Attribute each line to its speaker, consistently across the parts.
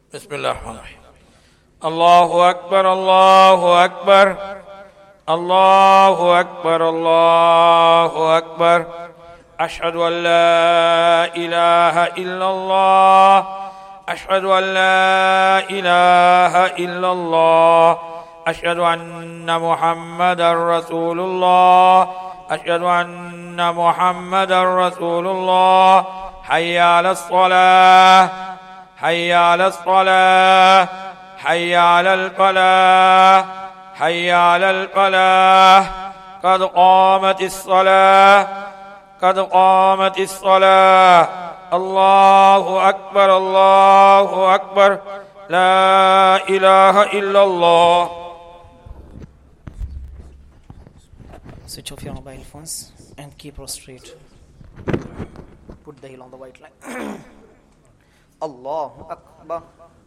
Speaker 1: بسم الله الرحمن الرحيم. الله أكبر الله أكبر الله أكبر الله أكبر. أشهد أن لا إله إلا الله أشهد أن لا إله إلا الله أشهد أن محمدا رسول الله أشهد أن محمدا رسول الله. حي على الصلاة حي على الصلاة حي على الفلاح حي على الفلاح. قد قامت الصلاة قد قامت الصلاة. الله أكبر الله أكبر. لا إله إلا الله.
Speaker 2: Switch off your mobile phones and keep prostrate. Put the heel on the white line. Allahu Akbar.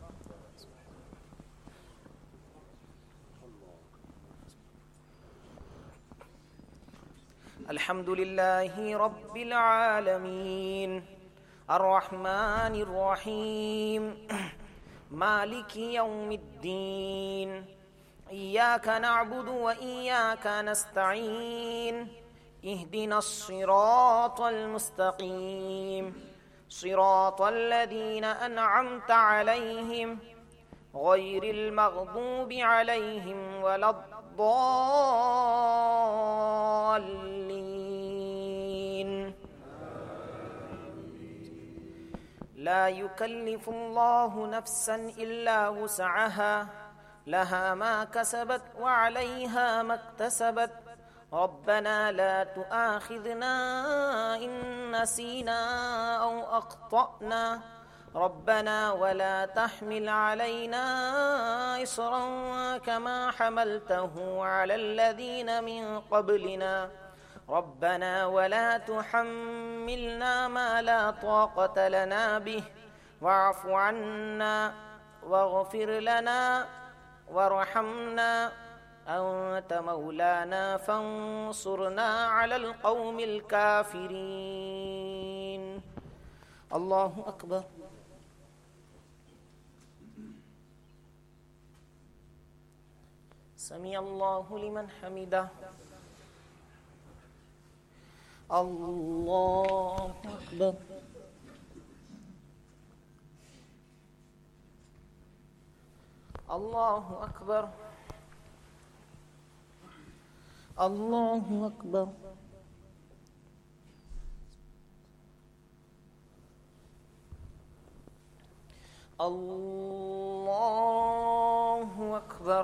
Speaker 2: الحمد لله رب العالمين الرحمن الرحيم مالك يوم الدين إياك نعبد وإياك نستعين اهدنا الصراط المستقيم صراط الذين أنعمت عليهم غير المغضوب عليهم ولا الضالين. لا يكلف الله نفسا إلا وسعها لها ما كسبت وعليها ما اكتسبت. ربنا لا تؤاخذنا إن نسينا أو أخطأنا ربنا ولا تحمل علينا إصرا كما حملته على الذين من قبلنا ربنا ولا تحملنا ما لا طاقة لنا به واعف عنا واغفر لنا وارحمنا أنت مولانا فانصرنا على القوم الكافرين. الله أكبر. سمع الله لمن حمده. الله أكبر. الله أكبر. الله أكبر. الله أكبر.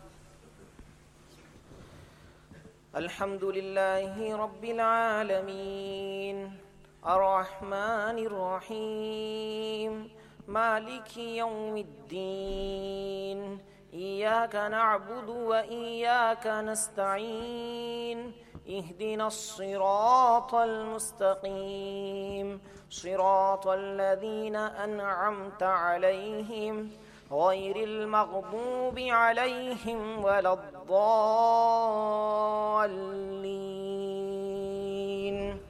Speaker 2: الحمد لله رب العالمين الرحمن الرحيم مالك يوم الدين إياك نعبد وإياك نستعين اهدنا الصراط المستقيم صراط الذين أنعمت عليهم غير المغضوب عليهم ولا الضالين.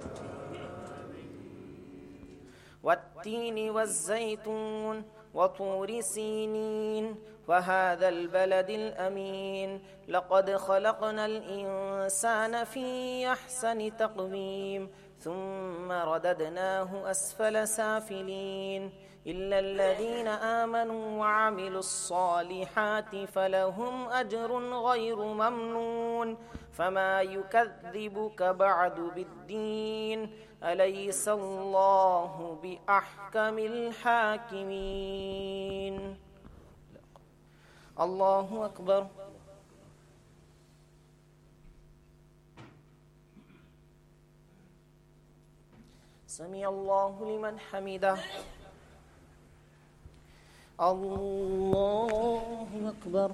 Speaker 2: والتين والزيتون وطور سينين وهذا البلد الأمين لقد خلقنا الإنسان في أحسن تقويم ثم رددناه أسفل سافلين إلا الذين آمنوا وعملوا الصالحات فلهم أجر غير ممنون. فما يكذبك بعد بالدين أليس الله بأحكم الحاكمين. الله أكبر. سمع الله لمن حمده. الله أكبر.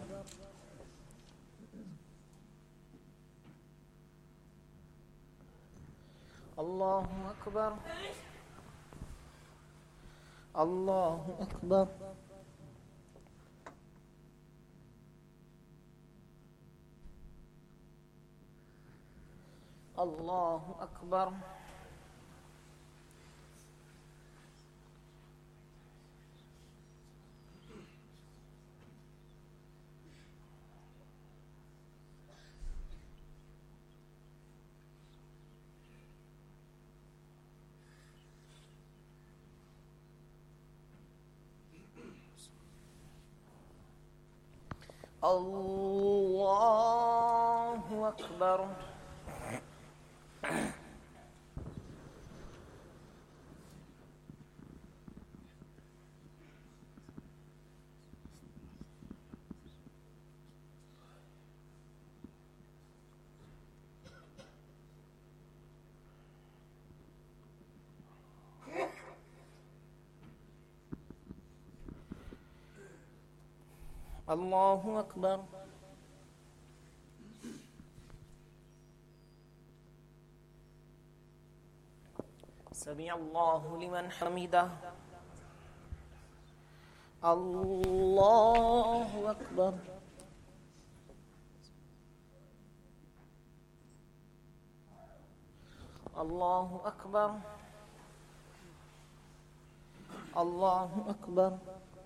Speaker 2: الله أكبر. الله أكبر. الله أكبر. الله أكبر. الله أكبر. سمع الله لمن حمده. الله أكبر. الله أكبر. الله أكبر.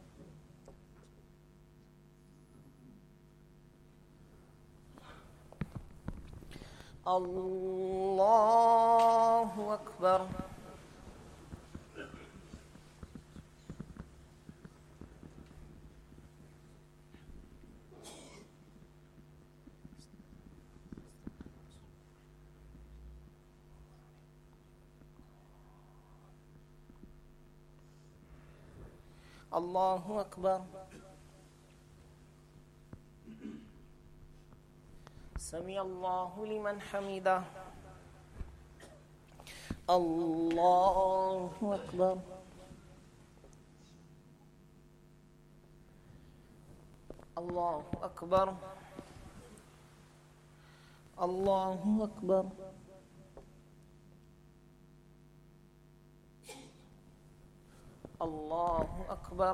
Speaker 2: الله أكبر. الله أكبر. سمع الله لمن حمده. الله أكبر. الله أكبر. الله أكبر. الله أكبر.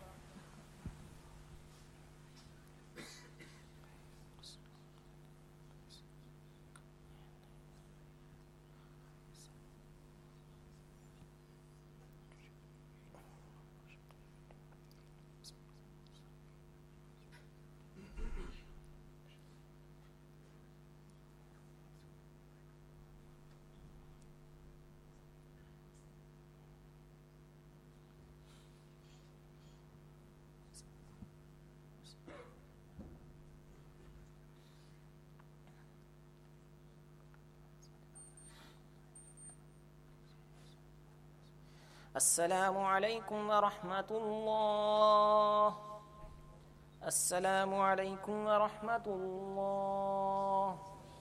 Speaker 2: السلام عليكم ورحمة الله. السلام عليكم ورحمة الله.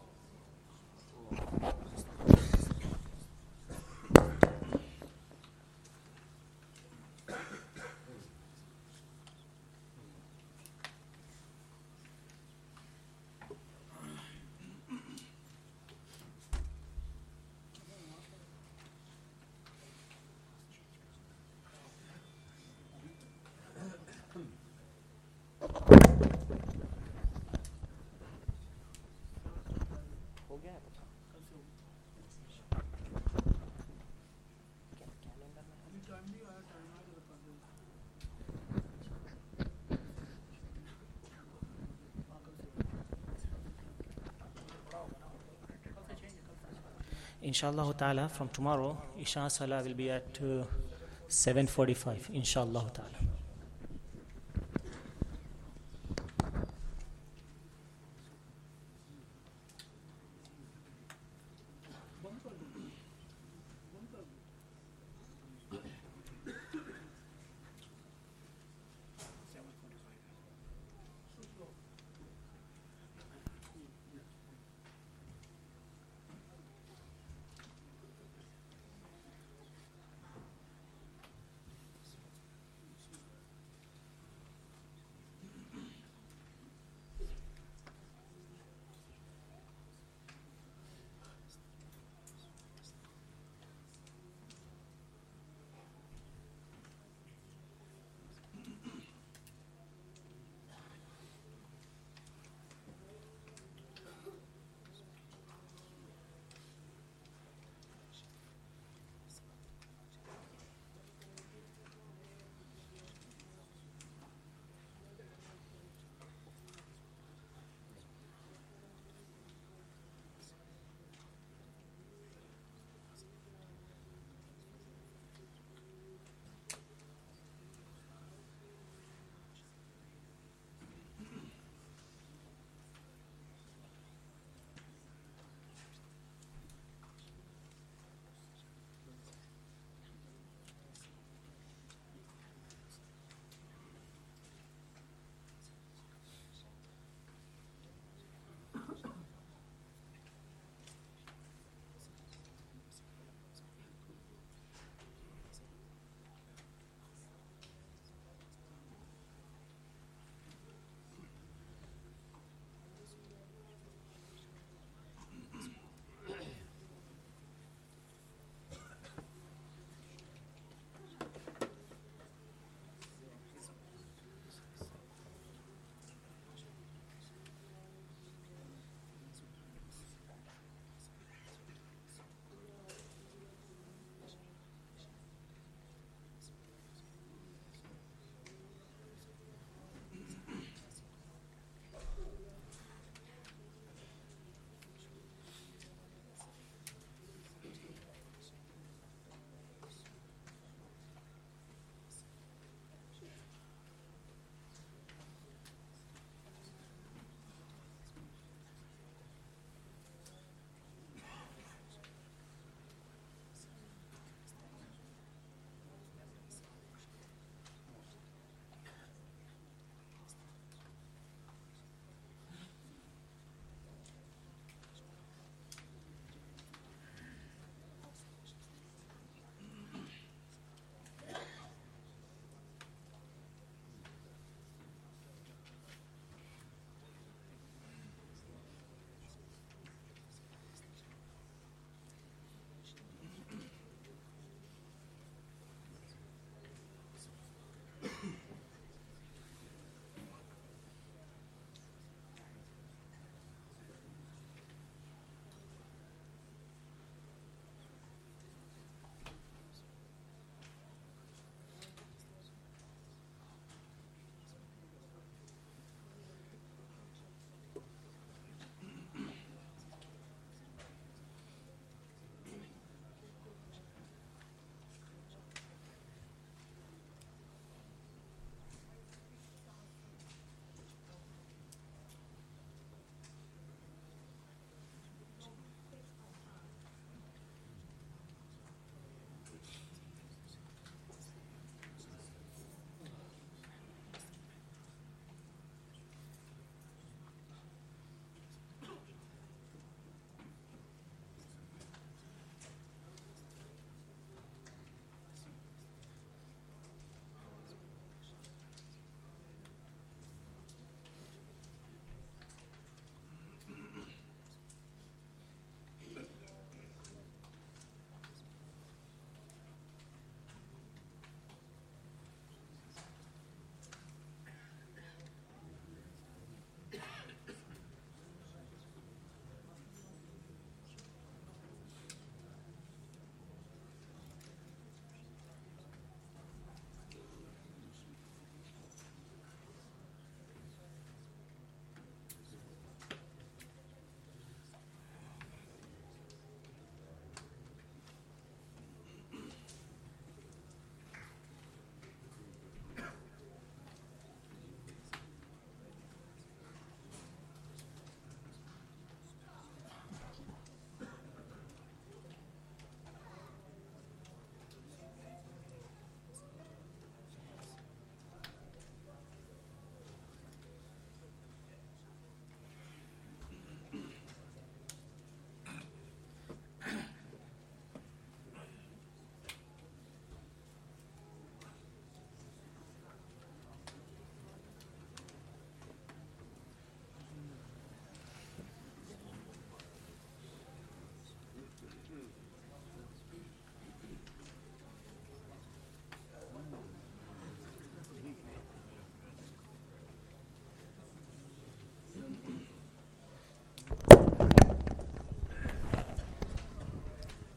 Speaker 2: Inshallah ta'ala, from tomorrow, Isha Salah will be at 7:45, inshallah ta'ala.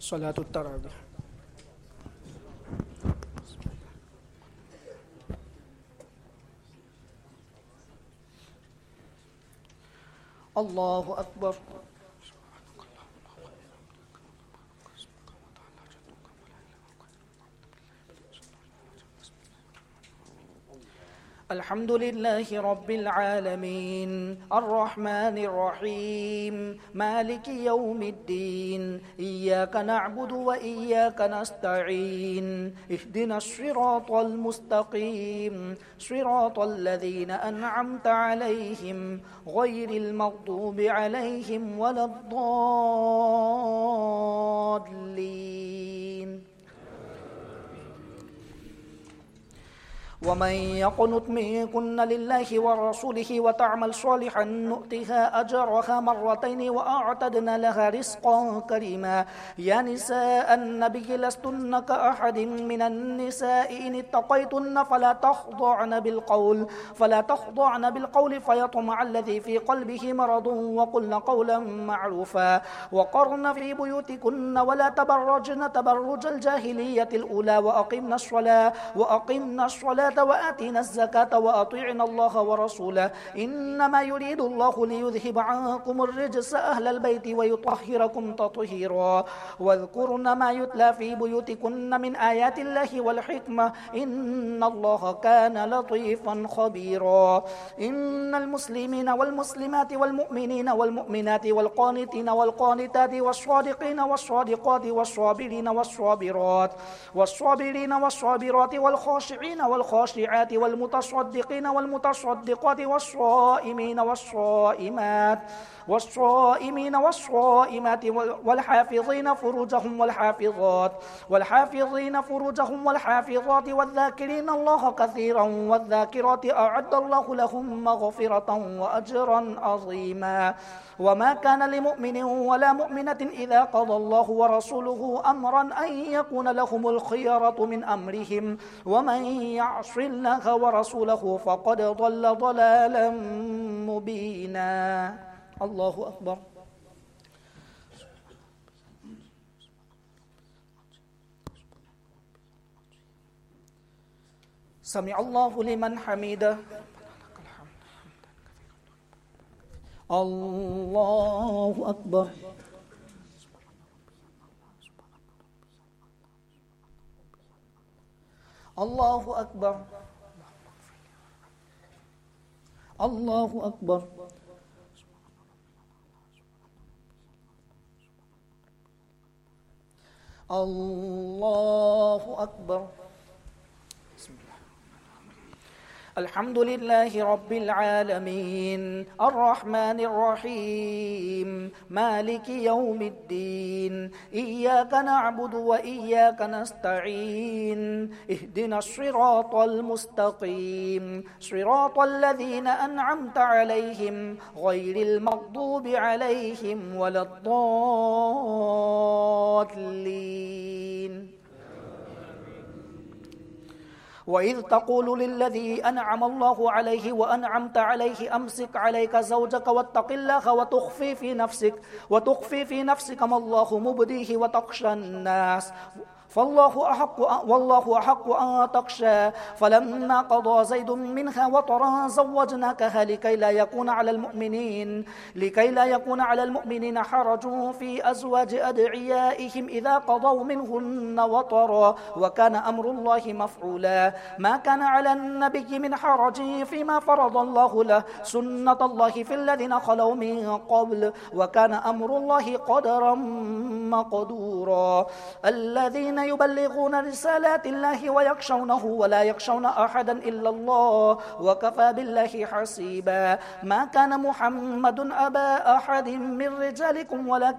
Speaker 2: صلاة التراويح. الله أكبر. الحمد لله رب العالمين الرحمن الرحيم مالك يوم الدين إياك نعبد وإياك نستعين اهدنا الصراط المستقيم صراط الذين أنعمت عليهم غير المغضوب عليهم ولا الضالين. ومن يقنت منكن لله ورسوله وتعمل صالحا نؤتها أجرها مرتين وأعتدنا لها رزقا كريما. يا نساء النبي لستن كأحد من النساء إن اتقيتن فلا تخضعن بالقول فيطمع الذي في قلبه مرض وقلن قولا معروفا. وقرن في بيوتكن ولا تبرجن تبرج الجاهلية الأولى وأقمنا الصلاة وآتينا الزكاة وأطيعنا الله ورسوله إنما يريد الله ليذهب عنكم الرجس أهل البيت ويطهركم تطهيرا. واذكرن ما يتلى في بيوتكن من آيات الله والحكمة إن الله كان لطيفا خبيرا. إن المسلمين والمسلمات والمؤمنين والمؤمنات والقانتين والقانتات والصادقين والصادقات والصابرين والصابرات والخاشعين والخاشعات والمتصدقين والمتصدقات والصائمين والصائمات والحافظين فروجهم والحافظات والذاكرين الله كثيرا والذاكرات أعد الله لهم مغفرة وأجرا عظيما. وما كان لمؤمن ولا مؤمنة إذا قضى الله ورسوله أمرا أن يكون لهم الخيرة من أمرهم ومن يعص الله ورسوله فقد ضل ضلالا مبينا. الله أكبر. سمع الله لمن حمده. الله أكبر. الله أكبر. الله أكبر. الله أكبر. الحمد لله رب العالمين الرحمن الرحيم مالك يوم الدين إياك نعبد وإياك نستعين اهدنا الصراط المستقيم صراط الذين أنعمت عليهم غير المغضوب عليهم ولا الضالين. وإذ تقول للذي أنعم الله عليه وأنعمت عليه أمسك عليك زوجك واتق الله وتخفي في نفسك ما الله مبديه وتخشى الناس والله أحق أن تخشى. فلما قضى زيد منها وطرا زوجناكها لكي لا يكون على المؤمنين حرج في أزواج أدعيائهم إذا قضوا منهن وطرا وكان أمر الله مفعولا. ما كان على النبي من حرج فيما فرض الله له سنة الله في الذين خلوا من قبل وكان أمر الله قدرا مقدورا. الذين يبلغون رسالات الله ويخشونه ولا يخشون أحدا إلا الله وكفى بالله حسيبا. ما كان محمد أبا أحد من رجالكم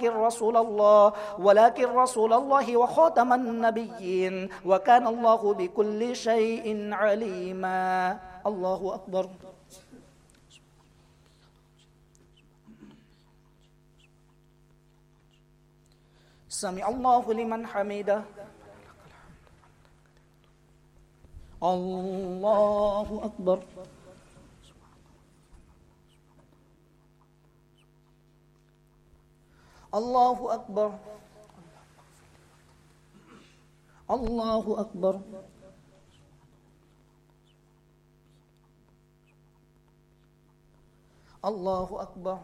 Speaker 2: ولكن رسول الله وخاتم النبيين وكان الله بكل شيء عليما. الله أكبر. سمع الله لمن حمده. الله أكبر. الله أكبر. الله أكبر. الله أكبر.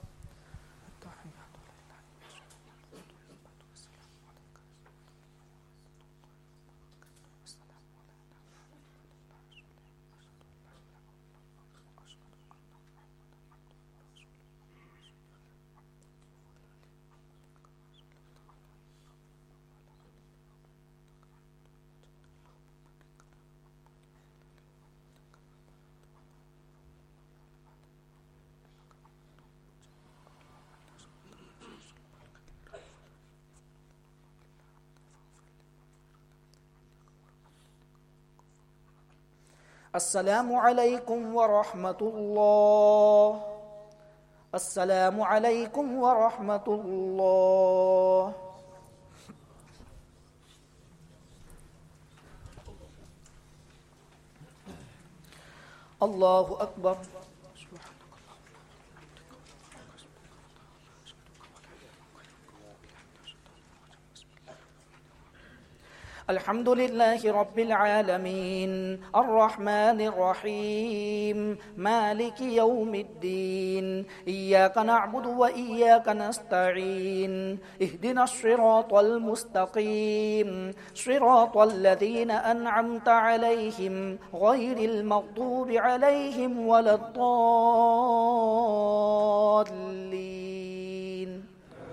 Speaker 2: السلام عليكم ورحمة الله. السلام عليكم ورحمة الله. الله أكبر. الحمد لله رب العالمين الرحمن الرحيم مالك يوم الدين إياك نعبد وإياك نستعين اهدنا الصراط المستقيم صراط الذين أنعمت عليهم غير المغضوب عليهم ولا الضالين.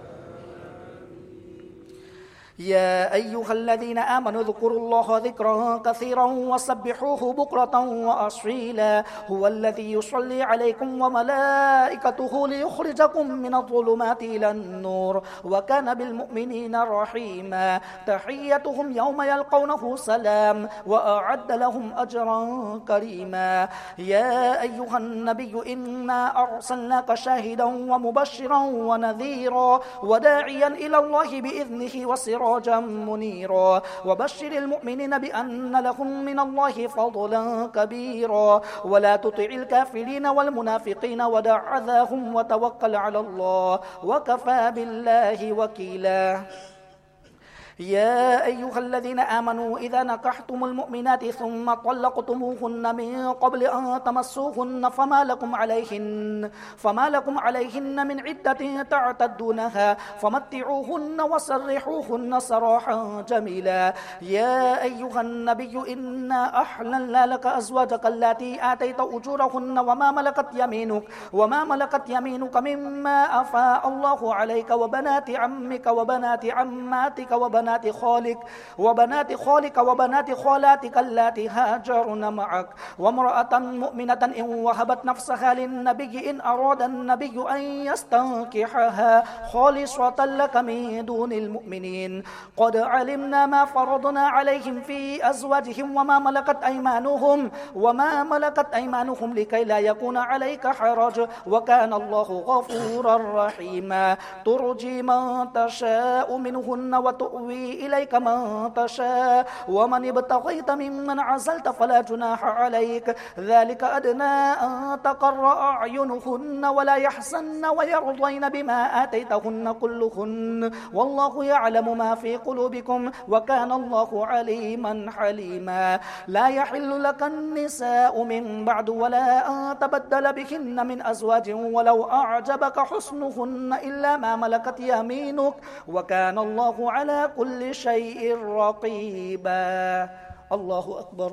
Speaker 2: يا أيها الذين آمنوا اذكروا الله ذكرا كثيرا وسبحوه بكرة وأصيلا هو الذي يصلي عليكم وملائكته ليخرجكم من الظلمات إلى النور وكان بالمؤمنين رحيما تحيتهم يوم يلقونه سلام وأعد لهم أجرا كريما. يا أيها النبي إنا أرسلناك شاهدا ومبشرا ونذيرا وداعيا إلى الله بإذنه وسراجا منيرا وبشر المؤمنين بأن لهم من الله فضلا كبيرا ولا تطع الكافرين والمنافقين ودع أذاهم وتوكل على الله وكفى بالله وكيلا. يا أيها الذين آمنوا إذا نكحتم المؤمنات ثم طلقتموهن من قبل أن تمسوهن فما لكم عليهن من عدة تعتدونها فمتعوهن وسرحوهن سراحا جميلا. يا أيها النبي إنا أحللنا لك أزواجك اللاتي آتيت أجورهن وما ملكت يمينك مما أفاء الله عليك وبنات عمك وبنات عماتك وبنات خالك وبنات خالاتك اللاتي هاجرن معك وامرأة مؤمنة إن وهبت نفسها للنبي إن أراد النبي أن يستنكحها خالصة لك من دون المؤمنين قد علمنا ما فرضنا عليهم في أزواجهم وما ملكت أيمانهم لكي لا يكون عليك حرج وكان الله غفورا رحيما. ترجي من تشاء منهن وتؤوي إليك من تشاء ومن ابتغيت ممن عزلت فلا جناح عليك ذلك أدنى أن تقر أعينهن ولا يحزن ويرضين بما آتيتهن كلهن والله يعلم ما في قلوبكم وكان الله عليما حليما. لا يحل لك النساء من بعد ولا أن تبدل بهن من أزواج ولو أعجبك حسنهن إلا ما ملكت يمينك وكان الله على كل شيء رقيبا. الله أكبر.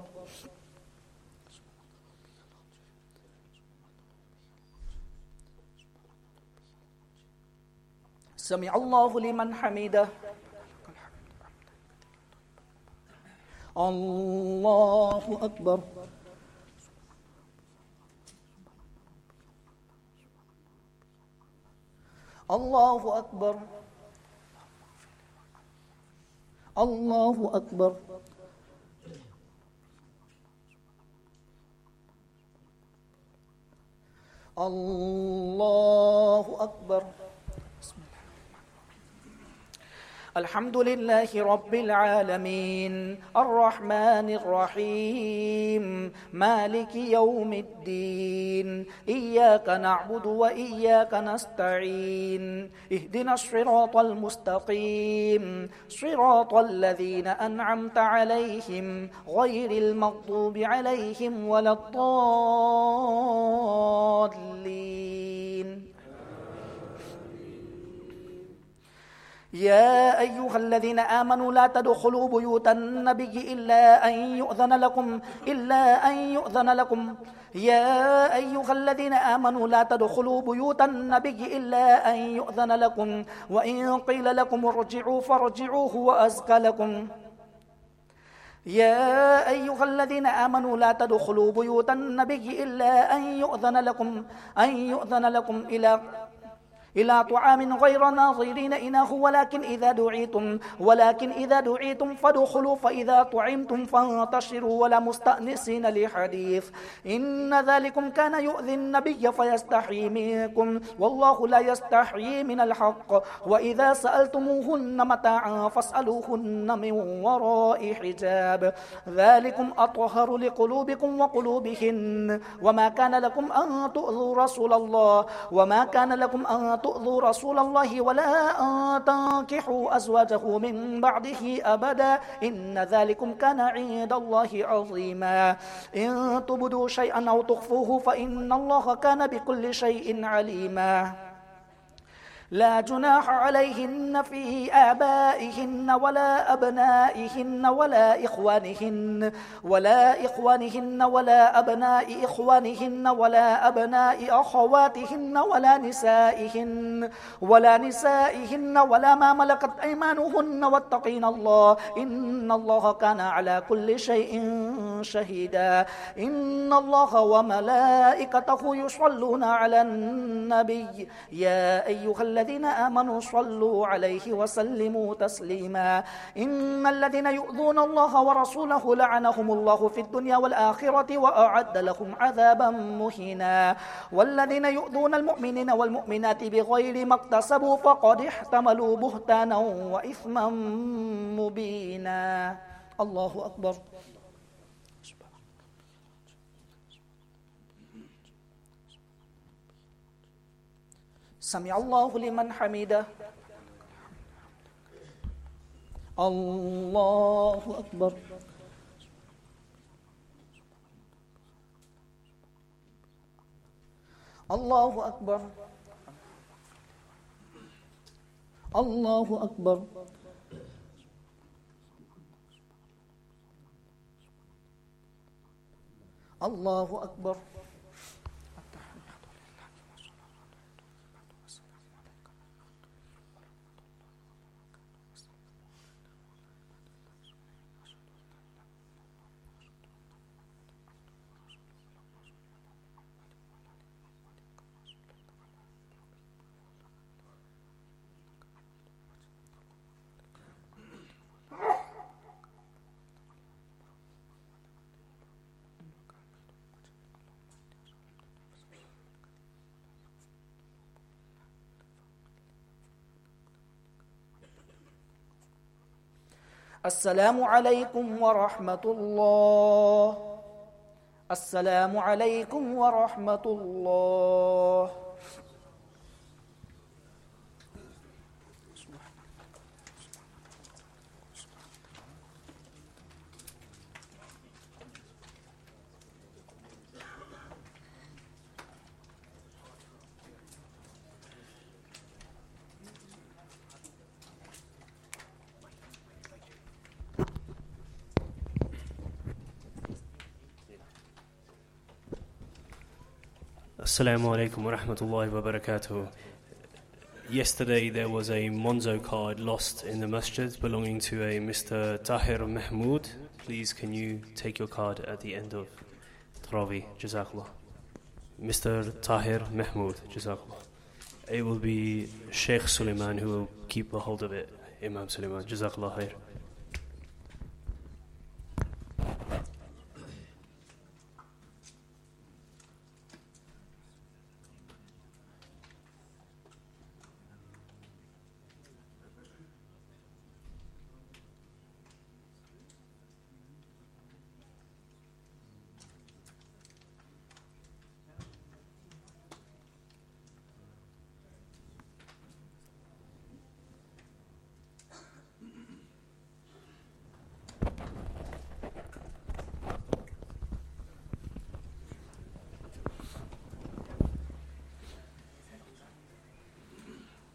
Speaker 2: سمع الله لمن حمده. الله أكبر. الله أكبر. الله أكبر. الله أكبر. الحمد لله رب العالمين الرحمن الرحيم مالك يوم الدين إياك نعبد وإياك نستعين اهدنا الصراط المستقيم صراط الذين أنعمت عليهم غير المغضوب عليهم ولا الضالين. يا أيها الذين آمنوا لا تدخلوا بيوت النبي إلا أن يؤذن لكم يا أيها الذين آمنوا لا تدخلوا بيوت النبي إلا أن يؤذن لكم وإن قيل لكم ارجعوا فارجعوا هو أزكى لكم. يا أيها الذين آمنوا لا تدخلوا بيوت النبي إلا أن يؤذن لكم إلى طعام غير ناظرين إناه ولكن إذا دعيتم فادخلوا فإذا طعمتم فانتشروا ولا مستأنسين لحديث إن ذلكم كان يؤذي النبي فيستحيي منكم والله لا يستحيي من الحق وإذا سألتموهن متاعا فاسألوهن من وراء حجاب ذلكم أطهر لقلوبكم وقلوبهن وما كان لكم أن تؤذوا رسول الله ولا أن تنكحوا أزواجه من بعده أبدا إن ذلكم كان عند الله عظيما إن تبدوا شيئا أو تخفوه فإن الله كان بكل شيء عليما. لا جناح عليهن في آبائهن ولا أبنائهن ولا إخوانهن ولا أبناء إخوانهن ولا أبناء أخواتهن ولا نسائهن ولا ما ملكت أيمانهن واتقين الله إن الله كان على كل شيء شهيدا. إن الله وملائكته يصلون على النبي يا أيها الذين آمنوا صلوا عليه وسلموا تسليما. إن الذين يؤذون الله ورسوله لعنهم الله في الدنيا والآخرة وأعد لهم عذابا مهينا. والذين يؤذون المؤمنين والمؤمنات بغير ما اكتسبوا فقد احتملوا بهتانا وإثما مبينا. الله أكبر. سمع الله لمن حمده. الله أكبر. الله أكبر. الله أكبر. الله أكبر. السلام عليكم ورحمة الله. السلام عليكم ورحمة الله.
Speaker 3: Assalamu alaikum wa rahmatullahi wa barakatuh. Yesterday there was a Monzo card lost in the masjid belonging to a Mr. Tahir Mahmood. Please can you take your card at the end of Taraweeh? Jazakallah. Mr. Tahir Mahmood. Jazakallah. It will be Sheikh Suleiman who will keep a hold of it. Imam Suleiman. Jazakallah khair.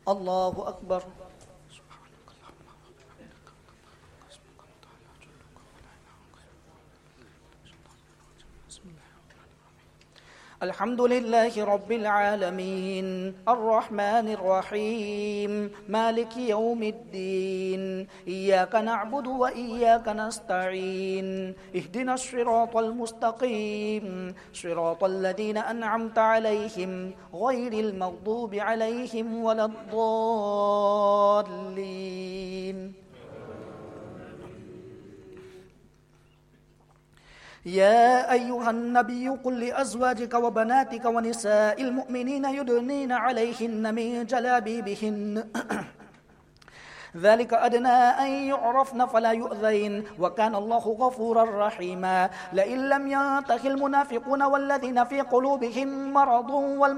Speaker 2: الله أكبر. الحمد لله رب العالمين الرحمن الرحيم مالك يوم الدين إياك نعبد وإياك نستعين اهدنا الصراط المستقيم صراط الذين أنعمت عليهم غير المغضوب عليهم ولا الضالين. يا أيها النبي قل لأزواجك وبناتك ونساء المؤمنين يدنين عليهن من جلابيبهن ذلك أدنى أن يعرفن فلا يؤذين وكان الله غفورا رحيما. لئن لم ينته المنافقون والذين في قلوبهم مرض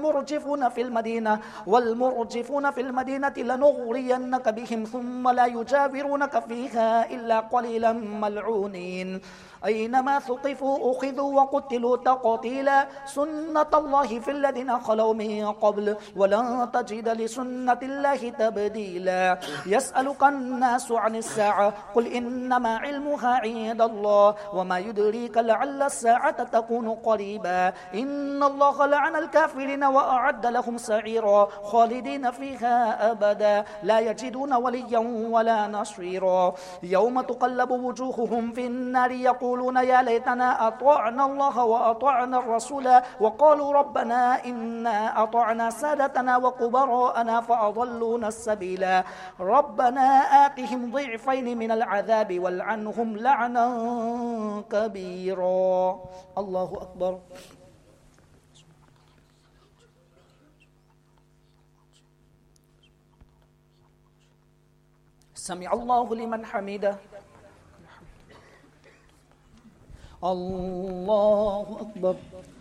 Speaker 2: والمرجفون في المدينة لنغرينك بهم ثم لا يجاورونك فيها إلا قليلا ملعونين أينما ثقفوا أخذوا وقتلوا تقتيلا سنة الله في الذين خلوا من قبل ولن تجد لسنة الله تبديلا. يسألك الناس عن الساعة قل إنما علمها عند الله وما يدريك لعل الساعة تكون قريبا. إن الله لعن الكافرين وأعد لهم سعيرا خالدين فيها أبدا لا يجدون وليا ولا نصيرا. يوم تقلب وجوههم في النار يقولون يا ليتنا أطعنا الله وأطعنا الرسول وقالوا ربنا إنا أطعنا سادتنا وكبراءنا فأضلونا السبيلا ربنا آتهم ضعفين من العذاب والعنهم لعنا كبيرا. الله أكبر. سمع الله لمن حمده. الله أكبر.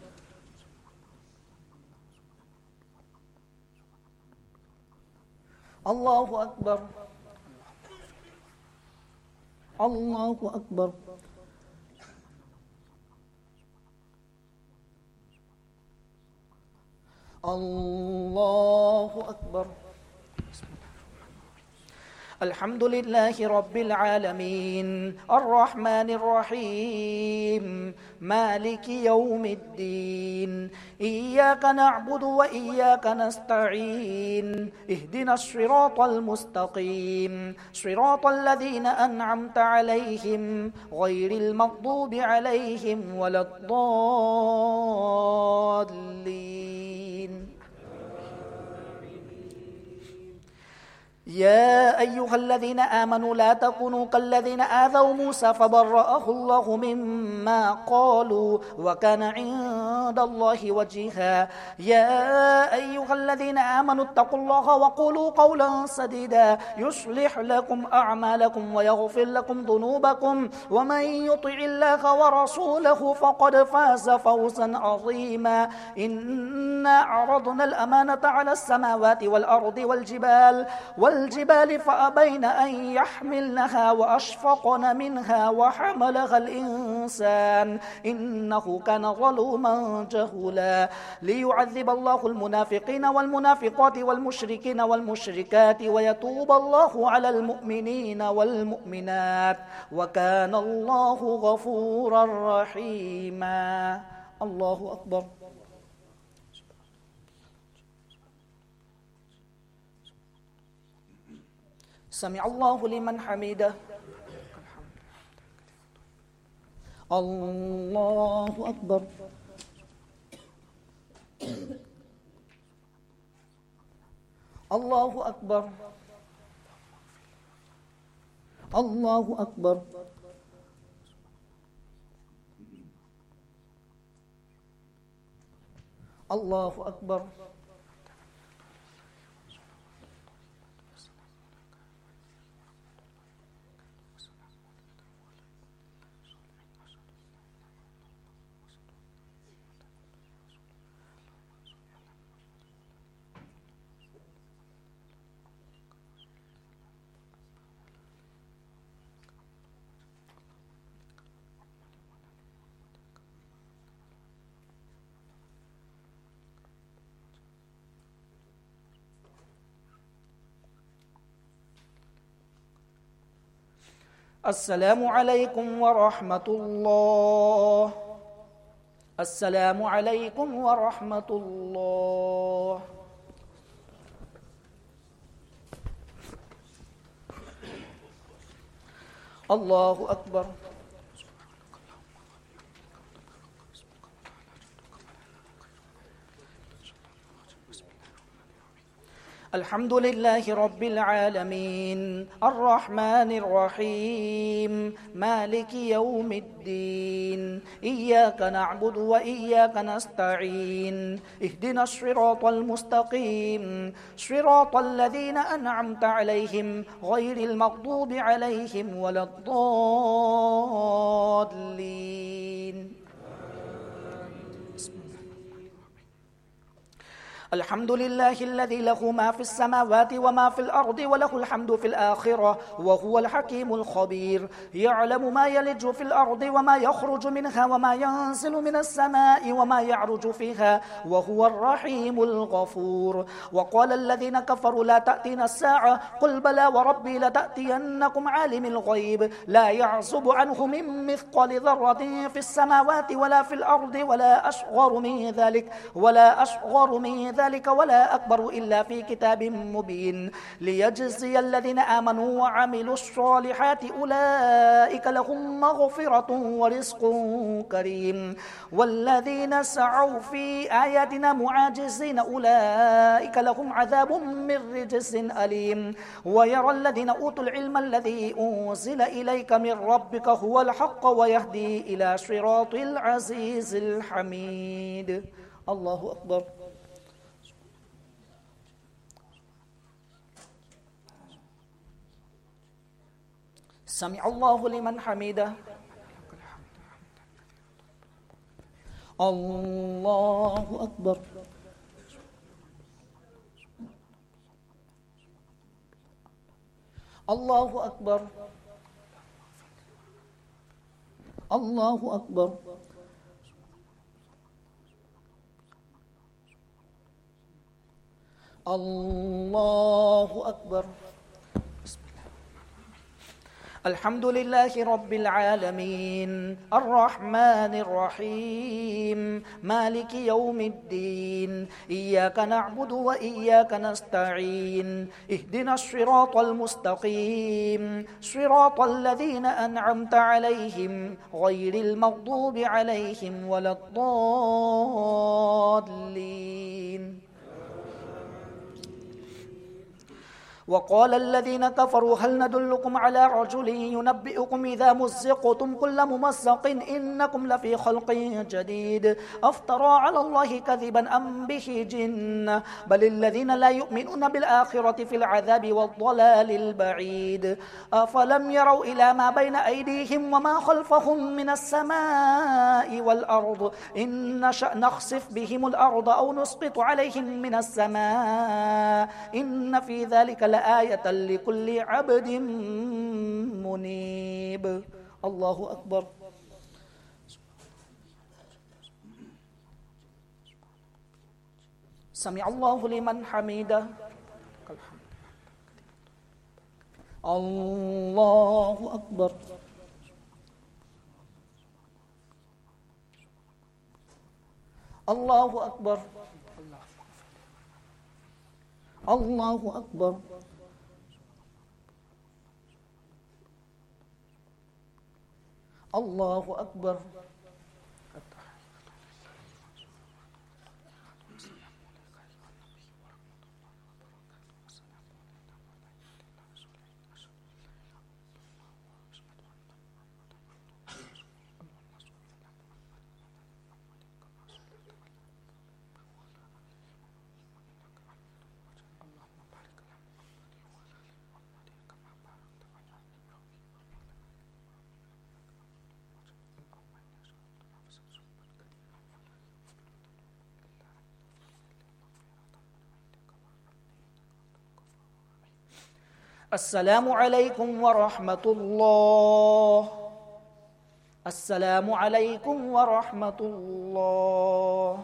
Speaker 2: الله أكبر. الله أكبر. الله أكبر. الحمد لله رب العالمين الرحمن الرحيم مالك يوم الدين إياك نعبد وإياك نستعين اهدنا الصراط المستقيم صراط الذين أنعمت عليهم غير المغضوب عليهم ولا الضالين. يا أيها الذين آمنوا لا تكونوا كالذين آذوا موسى فبرأه الله مما قالوا وكان عند الله وجيها. يا أيها الذين آمنوا اتقوا الله وقولوا قولا سديدا يصلح لكم أعمالكم ويغفر لكم ذنوبكم ومن يطع الله ورسوله فقد فاز فوزا عظيما. إنا عرضنا الأمانة على السماوات والأرض والجبال فأبين أن يحملنها وأشفقن منها وحملها الإنسان إنه كان ظلوما جهولا. ليعذب الله المنافقين والمنافقات والمشركين والمشركات ويتوب الله على المؤمنين والمؤمنات وكان الله غفورا رحيما. الله أكبر. سمع الله لمن حمده. الله أكبر. الله أكبر. الله أكبر. الله أكبر. السلام عليكم ورحمة الله. السلام عليكم ورحمة الله. الله أكبر. الحمد لله رب العالمين الرحمن الرحيم مالك يوم الدين إياك نعبد وإياك نستعين اهدنا الصراط المستقيم صراط الذين أنعمت عليهم غير المغضوب عليهم ولا الضالين. الحمد لله الذي له ما في السماوات وما في الأرض وله الحمد في الآخرة وهو الحكيم الخبير. يعلم ما يلج في الأرض وما يخرج منها وما ينزل من السماء وما يعرج فيها وهو الرحيم الغفور. وقال الذين كفروا لا تأتينا الساعة قل بلى وربي لتأتينكم عالم الغيب لا يعزب عنه من مثقال ذرة في السماوات ولا في الأرض ولا أصغر من ذلك ولا أكبر إلا في كتاب مبين ليجزي الذين آمنوا وعملوا الصالحات أولئك لهم مغفرة ورزق كريم. والذين سعوا في آياتنا معاجزين أولئك لهم عذاب من رجس أليم. ويرى الذين أوتوا العلم الذي أنزل إليك من ربك هو الحق ويهدي إلى صراط العزيز الحميد. الله أكبر. سمع الله لمن حمده. الله أكبر. الله أكبر. الله أكبر. الله أكبر. الحمد لله رب العالمين الرحمن الرحيم مالك يوم الدين إياك نعبد وإياك نستعين اهدنا الصراط المستقيم صراط الذين أنعمت عليهم غير المغضوب عليهم ولا الضالين. وقال الذين كفروا هل ندلكم على رجل ينبئكم إذا مزقتم كل ممزق إنكم لفي خلق جديد أفترى على الله كذبا أم به جنة بل الذين لا يؤمنون بالآخرة في العذاب والضلال البعيد. أفلم يروا إلى ما بين أيديهم وما خلفهم من السماء والأرض إن نشأ نخسف بهم الأرض أو نسقط عليهم من السماء إن في ذلك آية لكل عبد منيب. الله أكبر. سمع الله لمن حمده. الله أكبر. الله أكبر. الله أكبر. الله أكبر. السلام عليكم ورحمة الله. السلام عليكم ورحمة الله.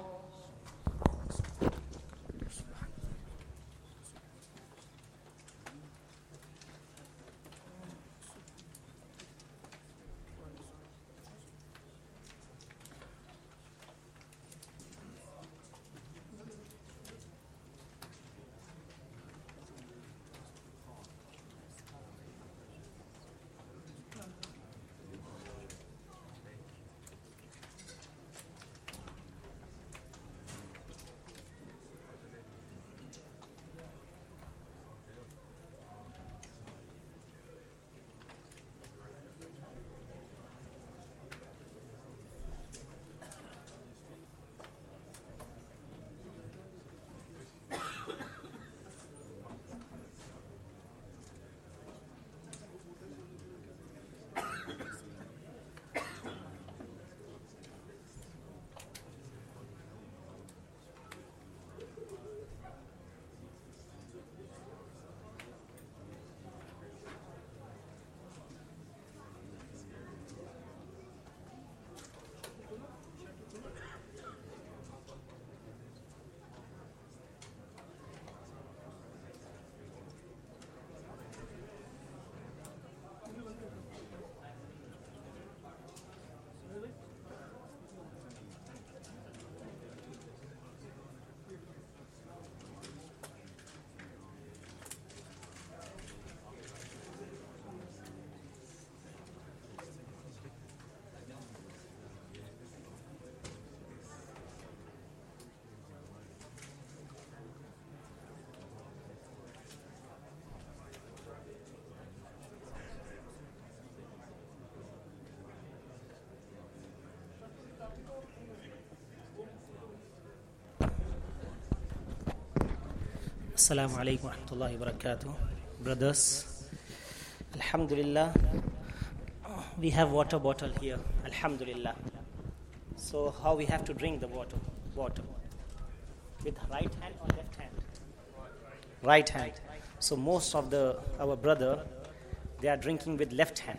Speaker 4: Assalamu alaikum wa rahmatullahi wa barakatuh. Brothers, Alhamdulillah, we have water bottle here, Alhamdulillah. So how we have to drink the water? With right hand or left hand? Right hand. So most of our brother, they are drinking with left hand.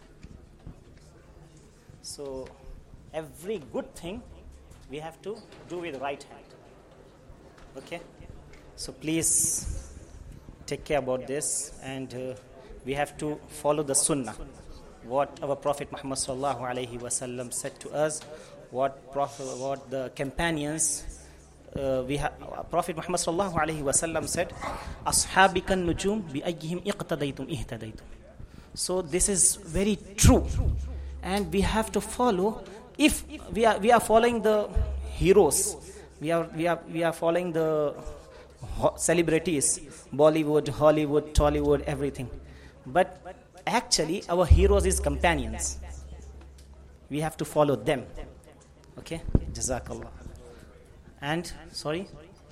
Speaker 4: So every good thing we have to do with right hand. Okay? So please take care about this, and we have to follow the sunnah. What our Prophet Muhammad sallallahu alaihi wasallam said to us, what the companions, Prophet Muhammad sallallahu alaihi wasallam said, "Ashabikan nujum bi ayyihim iqtadaytum ihtadaytum." So this is very true, and we have to follow. If we are following the heroes, we are following the celebrities, Bollywood, Hollywood, Tollywood, everything. But actually, our heroes is companions. We have to follow them. Okay? Jazakallah. And, sorry?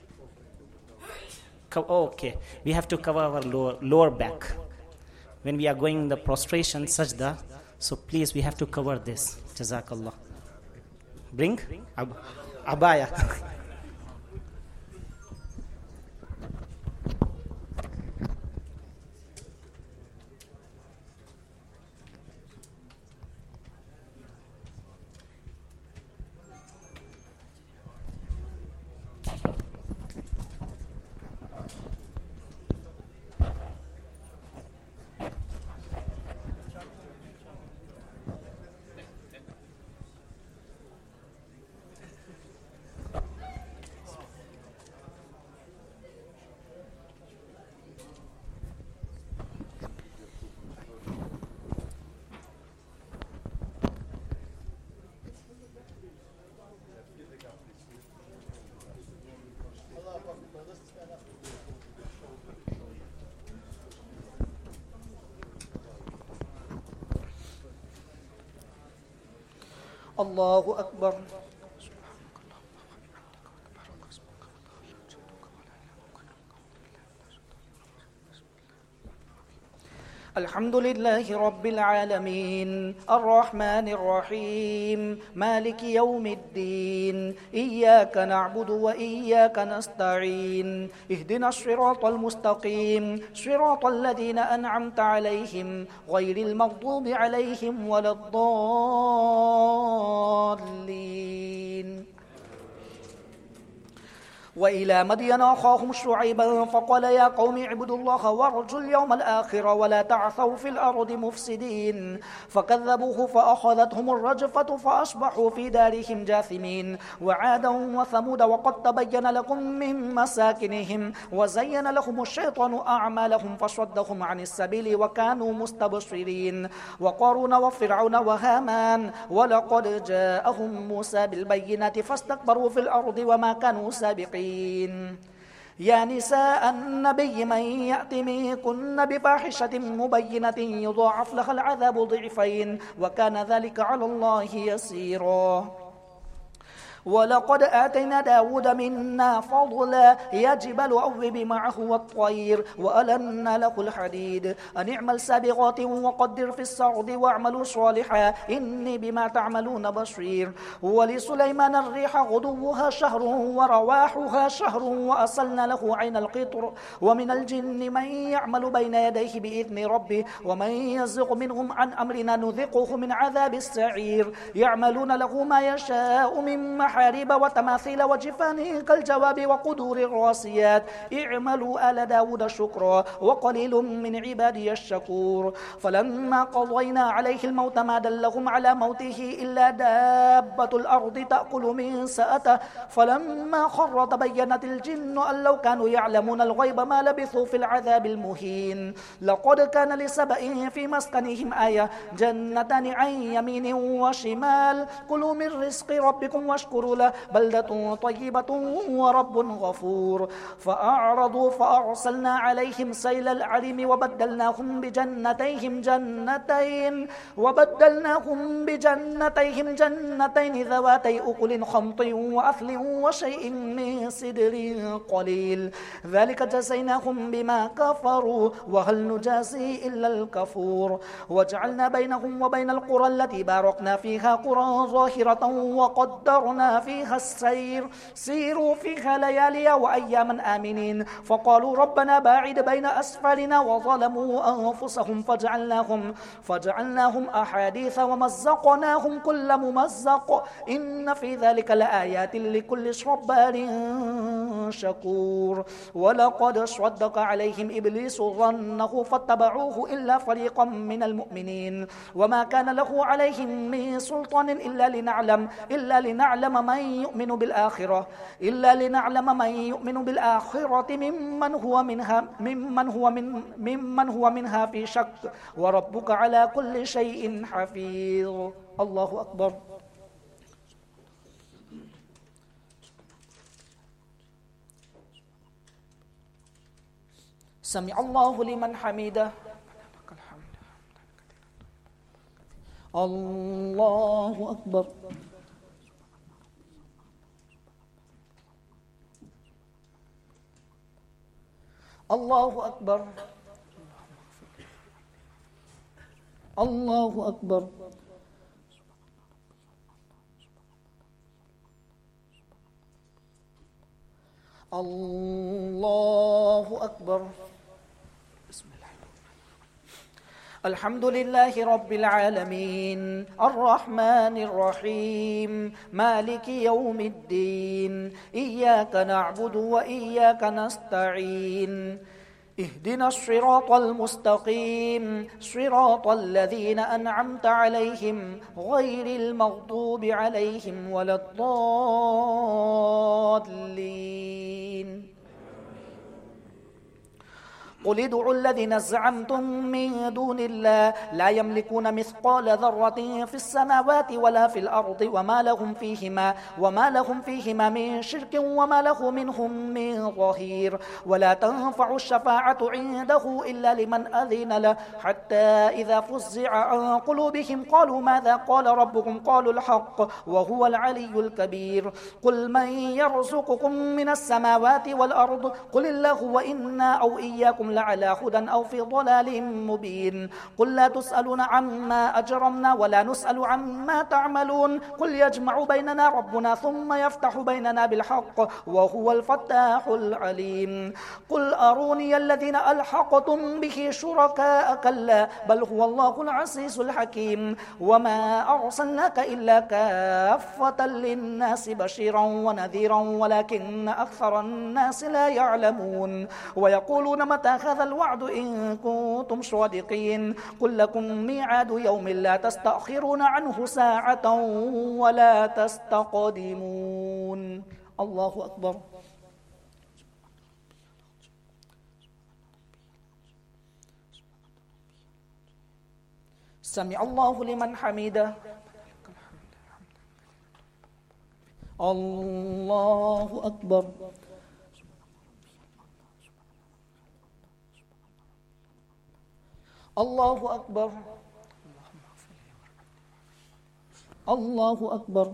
Speaker 4: Okay. We have to cover our lower back. When we are going in the prostration, sajda, so please, we have to cover this. Jazakallah. Bring abaya.
Speaker 2: Allahu Akbar. الحمد لله رب العالمين الرحمن الرحيم مالك يوم الدين إياك نعبد وإياك نستعين اهدنا الصراط المستقيم صراط الذين أنعمت عليهم غير المغضوب عليهم ولا الضالين. وإلى مدين أخاهم شعيبا فقال يا قوم اعبدوا الله وارجوا اليوم الآخر ولا تعثوا في الأرض مفسدين فكذبوه فأخذتهم الرجفة فأصبحوا في دارهم جاثمين. وعادا وثمود وقد تبين لكم من مساكنهم وزين لهم الشيطان أعمالهم فصدهم عن السبيل وكانوا مستبصرين. وقارون وفرعون وهامان ولقد جاءهم موسى بالبينات فاستكبروا في الأرض وما كانوا سابقين. يا نساء النبي من يأت منكن بفاحشة مبينة يضاعف لها العذاب ضعفين وكان ذلك على الله يسيرا. ولقد آتينا داود منا فضلا يا جبال أوبي معه والطير وألنا له الحديد أن اعمل سابغات وقدر في السرد واعملوا صالحا إني بما تعملون بصير. ولسليمان الريح غدوها شهر ورواحها شهر وأصلنا له عين القطر ومن الجن من يعمل بين يديه بإذن ربه ومن يزغ منهم عن أمرنا نذقه من عذاب السعير. يعملون له ما يشاء من محاريب وتماثيل وجفان كالجواب وقدور الراسيات اعملوا آل داود شكرا وقليل من عبادي الشكور. فلما قضينا عليه الموت ما دلهم على موته إلا دابة الأرض تأكل من سأته فلما خر تبينت الجن أن لو كانوا يعلمون الغيب ما لبثوا في العذاب المهين. لقد كان لسبأ في مسكنهم آية جنتان عن يمين وشمال كلوا من رزق ربكم واشكروا واشكروا له بلدة طيبة ورب غفور. فأعرضوا فأرسلنا عليهم سيل العرم وبدلناهم بجنتيهم جنتين ذواتي أكل خمط وأثل وشيء من سدر قليل ذلك جزيناهم بما كفروا وهل نجازي إلا الكفور. وجعلنا بينهم وبين القرى التي باركنا فيها قرى ظاهرة وقدرنا فيها السير سيروا فيها ليالي وأياما آمنين. فقالوا ربنا باعد بين أسفلنا وظلموا أنفسهم فجعلناهم أحاديث ومزقناهم كل ممزق إن في ذلك لآيات لكل صبار شكور. ولقد صدق عليهم إبليس ظنه فاتبعوه إلا فريقا من المؤمنين وما كان له عليهم من سلطان إلا لنعلم من يؤمن بالآخرة ممن هو منها في شك وربك على كل شيء حفيظ. الله أكبر. سمع الله لمن حمده. الله أكبر. الله أكبر. الله أكبر. الله أكبر. بسم الله. الحمد لله رب العالمين الرحمن الرحيم مالك يوم الدين إياك نعبد وإياك نستعين اهدنا الصراط المستقيم صراط الذين أنعمت عليهم غير المغضوب عليهم ولا الضالين. قل ادعوا الذين زعمتم من دون الله لا يملكون مثقال ذرة في السماوات ولا في الأرض وما لهم فيهما من شرك وما له منهم من ظهير. ولا تنفع الشفاعة عنده إلا لمن أذن له حتى إذا فزع عن قلوبهم قالوا ماذا قال ربكم قالوا الحق وهو العلي الكبير. قل من يرزقكم من السماوات والأرض قل الله وإنا أو إياكم لعلى هدى أو في ضلال مبين. قل لا تسألون عما أجرمنا ولا نسأل عما تعملون. قل يجمع بيننا ربنا ثم يفتح بيننا بالحق وهو الفتاح العليم. قل أروني الذين ألحقتم به شركاء كلا بل هو الله العزيز الحكيم. وما أرسلناك إلا كافة للناس بشيرا ونذيرا ولكن أكثر الناس لا يعلمون. ويقولون متى هذا الوعد إن كنتم صادقين. قل لكم ميعاد يوم لا تستأخرون عنه ساعة ولا تستقدمون. الله أكبر. سمع الله لمن حمده. الله أكبر. الله أكبر. الله أكبر.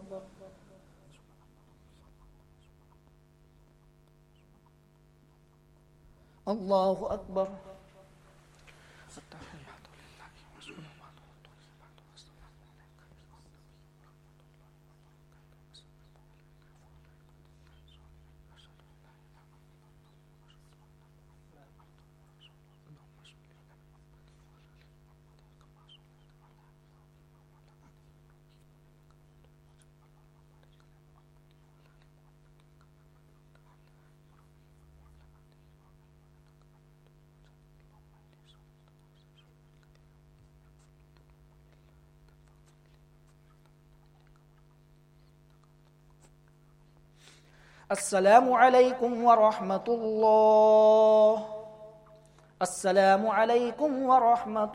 Speaker 2: الله أكبر. السلام عليكم ورحمة الله. السلام عليكم ورحمة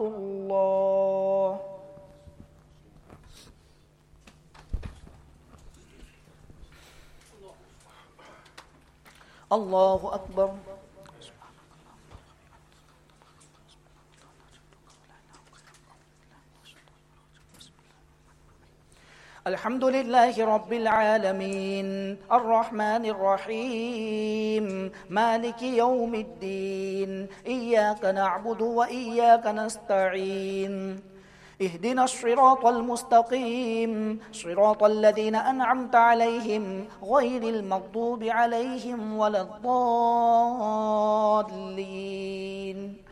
Speaker 2: الله. الله أكبر. الحمد لله رب العالمين الرحمن الرحيم مالك يوم الدين إياك نعبد وإياك نستعين اهدنا الصراط المستقيم صراط الذين أنعمت عليهم غير المغضوب عليهم ولا الضالين.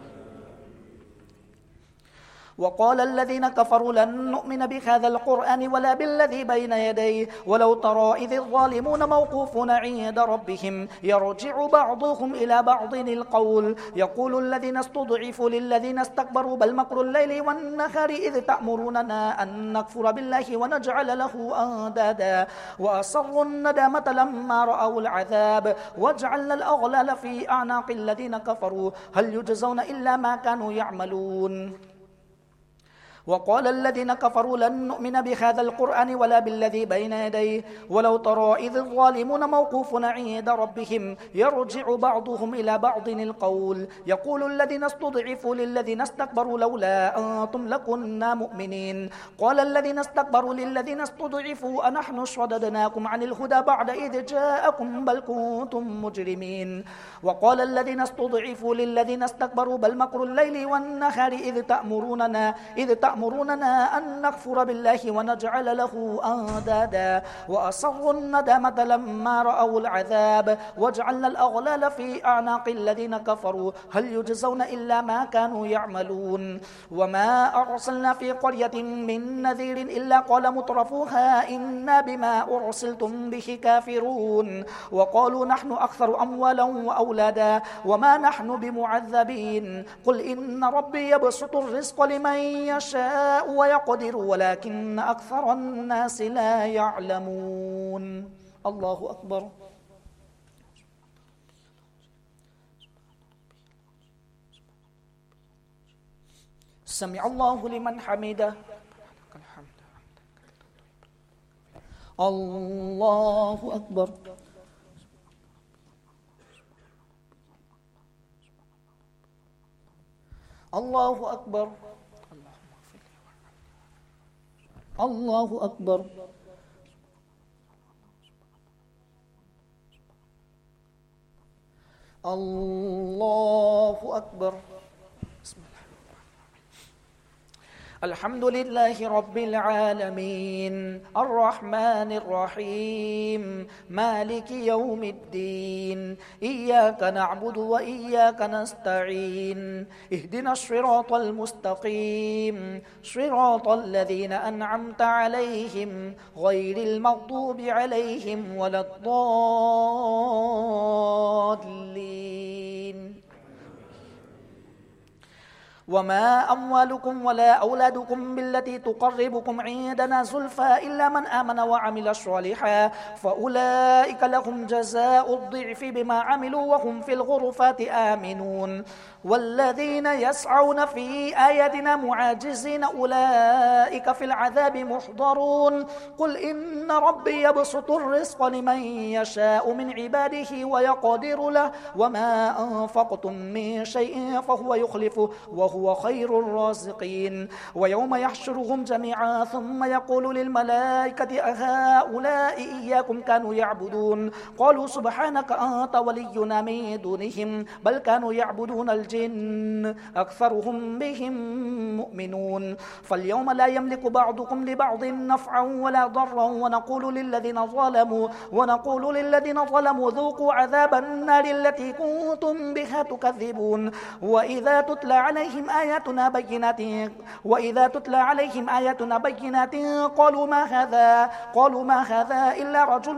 Speaker 2: وقال الذين كفروا لن نؤمن بهذا القرآن ولا بالذي بين يديه ولو ترى إذ الظالمون موقوفون عند ربهم يرجع بعضهم إلى بعض القول يقول الذين استضعفوا للذين استكبروا بل مكر الليل والنهار إذ تأمروننا أن نكفر بالله ونجعل له أندادا وأصروا الندامة لما رأوا العذاب وجعلنا الأغلال في أعناق الذين كفروا هل يجزون إلا ما كانوا يعملون. وقال الذين كفروا لن نؤمن بهذا القرآن ولا بالذي بين يديه ولو ترى إذ الظالمون موقوفون عند ربهم يرجع بعضهم إلى بعض القول يقول الذين استضعفوا للذين استكبروا لولا أنتم لكنا مؤمنين قال الذين استكبروا للذين استضعفوا أنحن صددناكم عن الهدى بعد إذ جاءكم بل كنتم مجرمين. وقال الذين استضعفوا للذين استكبروا بل مكر الليل والنهار إذ تأمروننا أن نكفر بالله ونجعل له أندادا وأصروا الندامة لما رأوا العذاب وجعلنا الأغلال في أعناق الذين كفروا هل يجزون إلا ما كانوا يعملون. وما أرسلنا في قرية من نذير إلا قال مترفوها إنا بما أرسلتم به كافرون وقالوا نحن أكثر أموالا وأولادا وما نحن بمعذبين قل إن ربي يبسط الرزق لمن يشاء ويقدر ولكن أكثر الناس لا يعلمون. الله أكبر. سمع الله لمن حمده. الله أكبر. الله أكبر. الله أكبر. الله أكبر. بسم الله. الحمد لله رب العالمين الرحمن الرحيم مالك يوم الدين إياك نعبد وإياك نستعين اهدنا الصراط المستقيم صراط الذين أنعمت عليهم غير المغضوب عليهم ولا الضالين. وما أموالكم ولا أولادكم بالتي تقربكم عندنا زلفى إلا من آمن وعمل صالحا فأولئك لهم جزاء الضعف بما عملوا وهم في الغرفات آمنون. والذين يسعون في آياتنا معاجزين أولئك في العذاب محضرون قل إن ربي يبسط الرزق لمن يشاء من عباده ويقدر له وما أنفقتم من شيء فهو يخلفه وهو خير الرازقين. ويوم يحشرهم جميعا ثم يقول للملائكة أهؤلاء إياكم كانوا يعبدون قالوا سبحانك أنت ولينا من دونهم بل كانوا يعبدون الجن أكثرهم بهم مؤمنون. فاليوم لا يملك بعضكم لبعض نفعا ولا ضرا ونقول للذين ظلموا ذوقوا عذاب النار التي كنتم بها تكذبون. وإذا تتلى عليهم آياتنا بينات قالوا ما هذا إلا رجل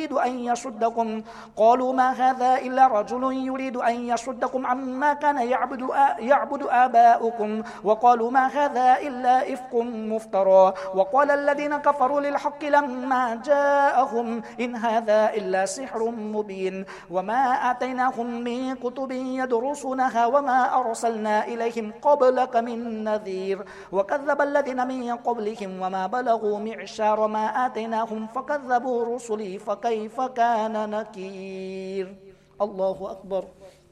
Speaker 2: يريد أن يصدكم عما كان يعبد آباؤكم وقالوا ما هذا إلا إفك مفترى. وقال الذين كفروا للحق لما جاءهم إن هذا إلا سحر مبين. وما آتيناهم من كتب يدرسونها وما أرسلنا إليهم قبلك من نذير وكذب الذين من قبلهم وما بلغوا معشار ما آتيناهم فكذبوا رسلي فكيف كان نكير. الله أكبر.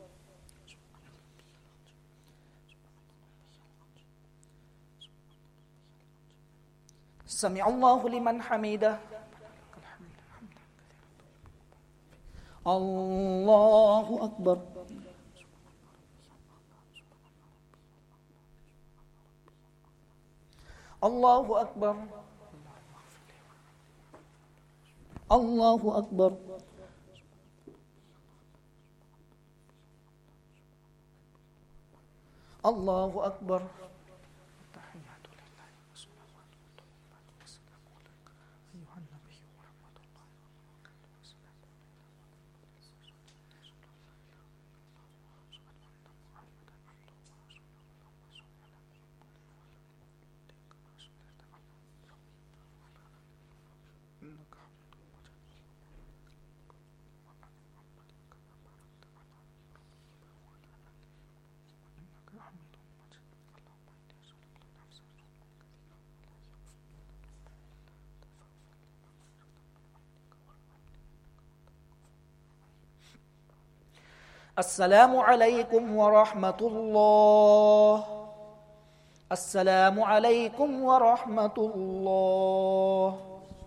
Speaker 2: سمع الله لمن حمده. الله أكبر. الله أكبر. الله أكبر. الله أكبر. السلام عليكم ورحمة الله. السلام عليكم ورحمة الله.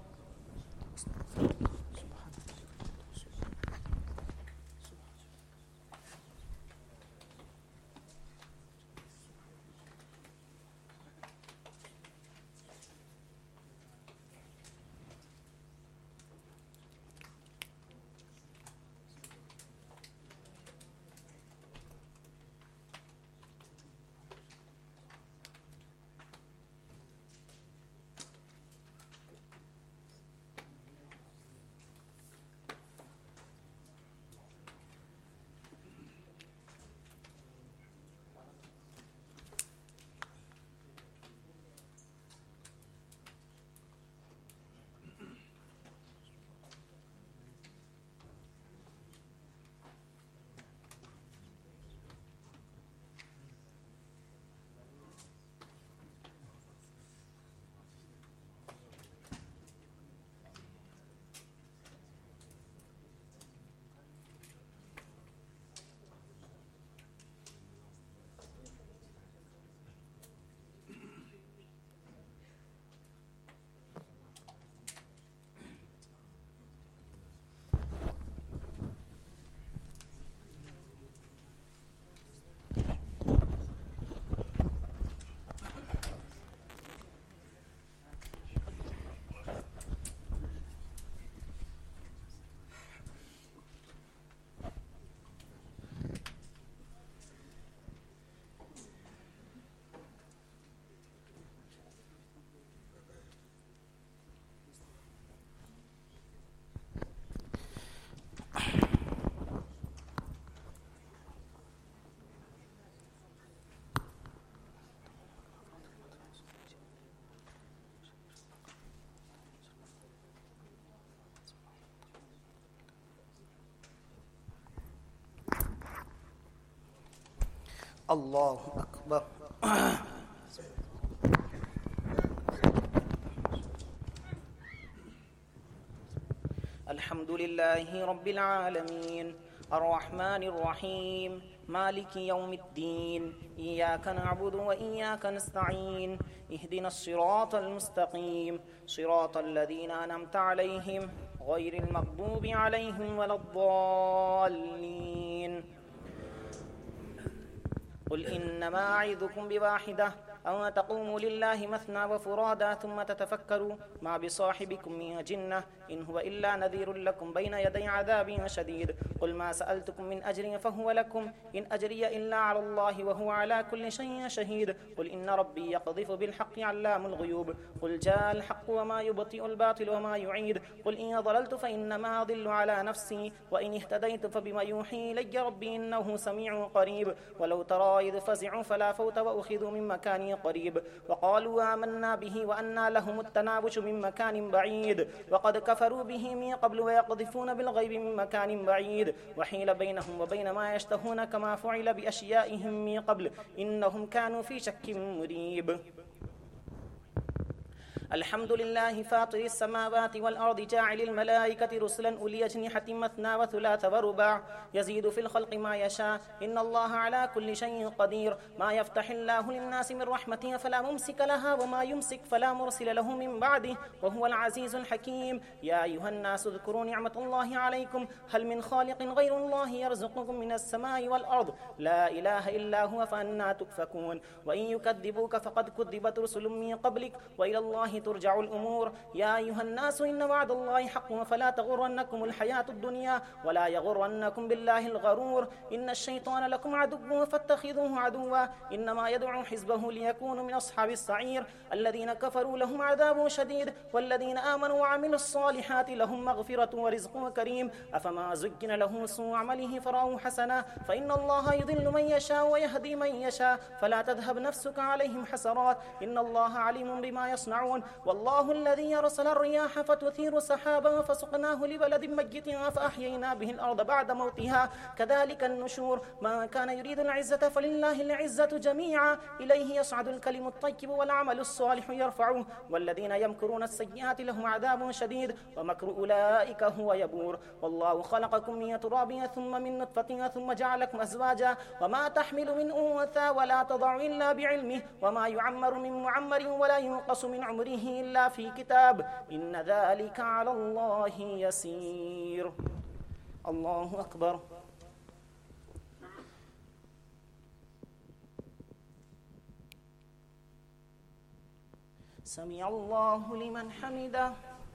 Speaker 2: الله أكبر.
Speaker 5: الحمد لله رب العالمين الرحمن الرحيم مالك يوم الدين إياك نعبد وإياك نستعين اهدنا الصراط المستقيم صراط الذين أنعمت عليهم غير المغضوب عليهم ولا الضالين. قل إنما أعظكم بواحدة أو تقوموا لله مثنى وفرادا ثم تتفكروا ما بصاحبكم من جنة إن هو إلا نذير لكم بين يدي عذاب شديد. قل ما سألتكم من أجر فهو لكم إن أجري إلا على الله وهو على كل شيء شهيد. قل إن ربي يقذف بالحق علام الغيوب. قل جاء الحق وما يبطئ الباطل وما يعيد. قل إن ضللت فإنما أضل على نفسي وإن اهتديت فبما يوحي إلي ربي إنه سميع قريب. ولو ترى إذ فزعوا فلا فوت وأخذوا من مكان مكان قريب وقالوا آمنا به وأنى لهم التناوش من مكان بعيد وقد كفروا به من قبل ويقذفون بالغيب من مكان بعيد وحيل بينهم وبين ما يشتهون كما فعل بأشيائهم من قبل إنهم كانوا في شك مريب. الحمد لله فاطر السماوات والأرض جاعل الملائكة رسلا أولي أجنحة مثنى وثلاث ورباع يزيد في الخلق ما يشاء إن الله على كل شيء قدير. ما يفتح الله للناس من رحمة فلا ممسك لها وما يمسك فلا مرسل له من بعده وهو العزيز الحكيم. يا أيها الناس اذكروا نعمة الله عليكم هل من خالق غير الله يرزقكم من السماء والأرض لا إله إلا هو فأنى تؤفكون. وإن يكذبوك فقد كذبت رسل من قبلك وإلى الله ترجع الأمور. يا أيها الناس إن وعد الله حق فلا تغرنكم الحياة الدنيا ولا يغرنكم بالله الغرور. إن الشيطان لكم عدو فاتخذوه عدوا إنما يدعو حزبه ليكونوا من أصحاب السعير. الذين كفروا لهم عذاب شديد والذين آمنوا وعملوا الصالحات لهم مغفرة ورزق كريم. أفما زين له سوء عمله فرأوه حسنا فإن الله يضل من يشاء ويهدي من يشاء فلا تذهب نفسك عليهم حسرات إن الله عليم بما يصنعون. والله الذي يرسل الرياح فتثير سحابا فسقناه لبلد ميت فأحيينا به الأرض بعد موتها كذلك النشور. من كان يريد العزة فلله العزة جميعا إليه يصعد الكلم الطيب والعمل الصالح يرفعه. والذين يمكرون السيئات لهم عذاب شديد ومكر أولئك هو يبور. والله خلقكم من تراب ثم من نطفة ثم جعلكم أزواجا وما تحمل من أنثى ولا تضع إلا بعلمه وما يعمر من معمر ولا ينقص من عمره إلا في كتاب إن ذلك على الله يسير. الله أكبر. سمع الله لمن حمده.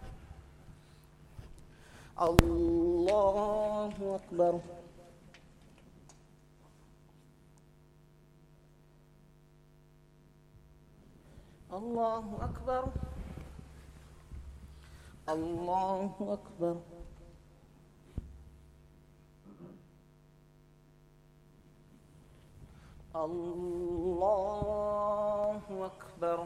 Speaker 5: الله أكبر. الله أكبر. الله أكبر. الله أكبر.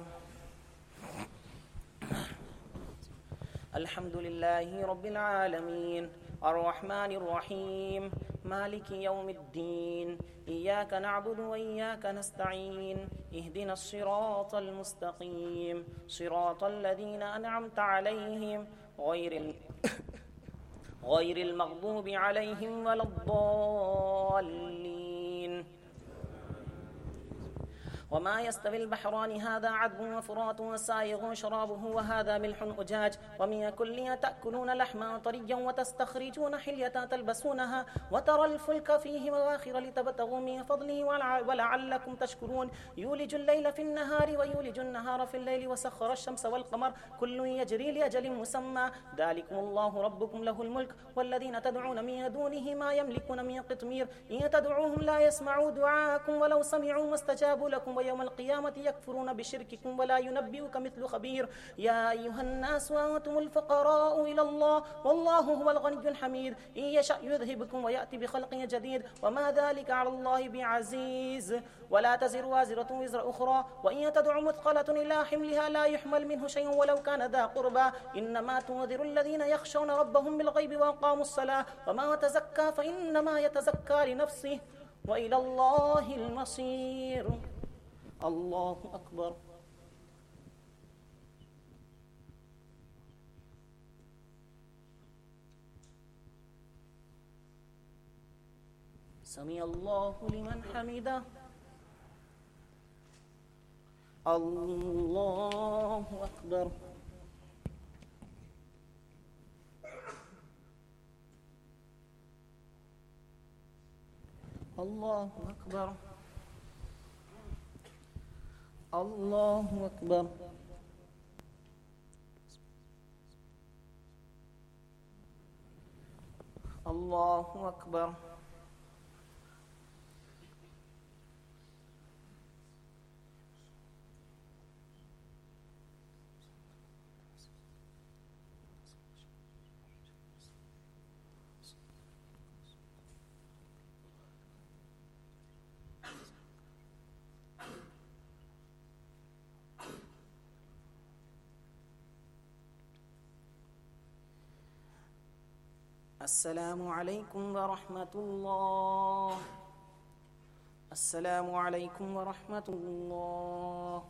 Speaker 5: الحمد لله رب العالمين الرحمن الرحيم مالك يوم الدين إياك نعبد وإياك نستعين اهدنا الصراط المستقيم صراط الذين أنعمت عليهم غير المغضوب عليهم ولا الضالين. وما يستوي البحران هذا عذب وفرات وسائغ شرابه وهذا ملح أجاج ومن كل تأكلون لحما طريا وتستخرجون حلية تلبسونها وترى الفلك فيه مواخر لتبتغوا من فضله ولعلكم تشكرون. يولج الليل في النهار ويولج النهار في الليل وسخر الشمس والقمر كل يجري لأجل مسمى ذلكم الله ربكم له الملك والذين تدعون من دونه ما يملكون من قطمير إن تدعوهم لا يسمعوا دعاءكم ولو سمعوا ما استجابوا لكم ويوم القيامة يكفرون بشرككم ولا ينبئك مثل خبير. يا أيها الناس وأنتم الفقراء إلى الله والله هو الغني الحميد إن يشأ يذهبكم ويأتي بخلق جديد وما ذلك على الله بعزيز. ولا تزر وازرة وزر أخرى وإن تدع مثقلة إلى حملها لا يحمل منه شيء ولو كان ذا قربى إنما تنذر الذين يخشون ربهم بالغيب وأقاموا الصلاة وما تزكى فإنما يتزكى لنفسه وإلى الله المصير. الله أكبر. سمع الله لمن حمده. الله أكبر. الله أكبر. الله أكبر. الله أكبر. السلام عليكم ورحمة الله. السلام عليكم ورحمة الله.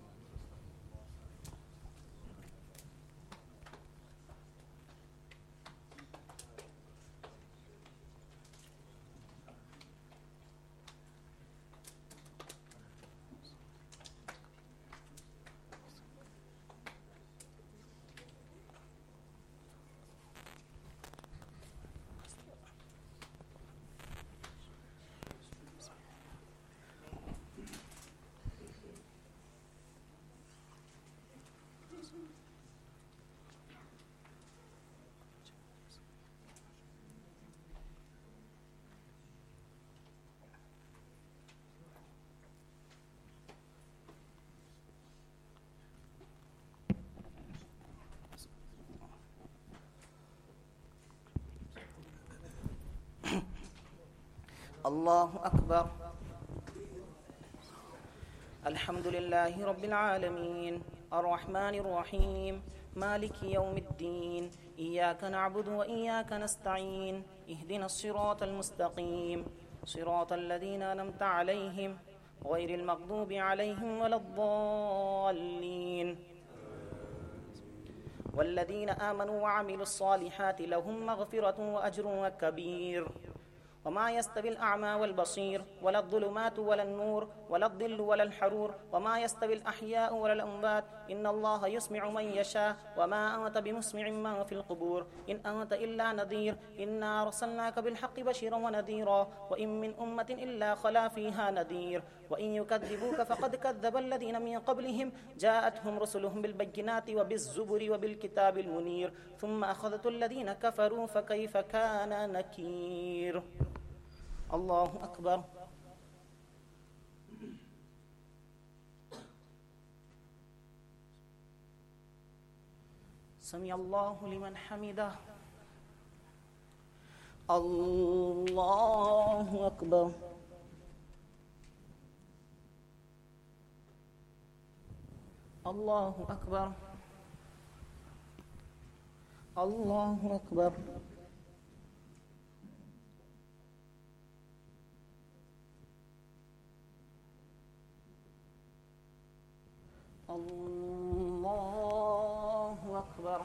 Speaker 5: الله أكبر. الحمد لله رب العالمين الرحمن الرحيم مالك يوم الدين إياك نعبد وإياك نستعين اهدنا الصراط المستقيم صراط الذين أنعمت عليهم غير المغضوب عليهم ولا الضالين. والذين آمنوا وعملوا الصالحات لهم مغفرة وأجر كبير. وما يستوي الأعمى والبصير ولا الظلمات ولا النور ولا الظل ولا الحرور وما يستوي الأحياء ولا الأموات إن الله يسمع من يشاء وما أنت بمسمع من في القبور إن أنت إلا نذير إنا أرسلناك بالحق بشيرا ونذيرا وإن من أمة إلا خلا فيها نذير وإن يكذبوك فقد كذب الذين من قبلهم جاءتهم رسلهم بالبينات وبالزبر وبالكتاب المنير ثم أخذت الذين كفروا فكيف كان نكير. الله أكبر. سمع الله لمن حمده. الله أكبر. الله أكبر. الله أكبر. الله أكبر.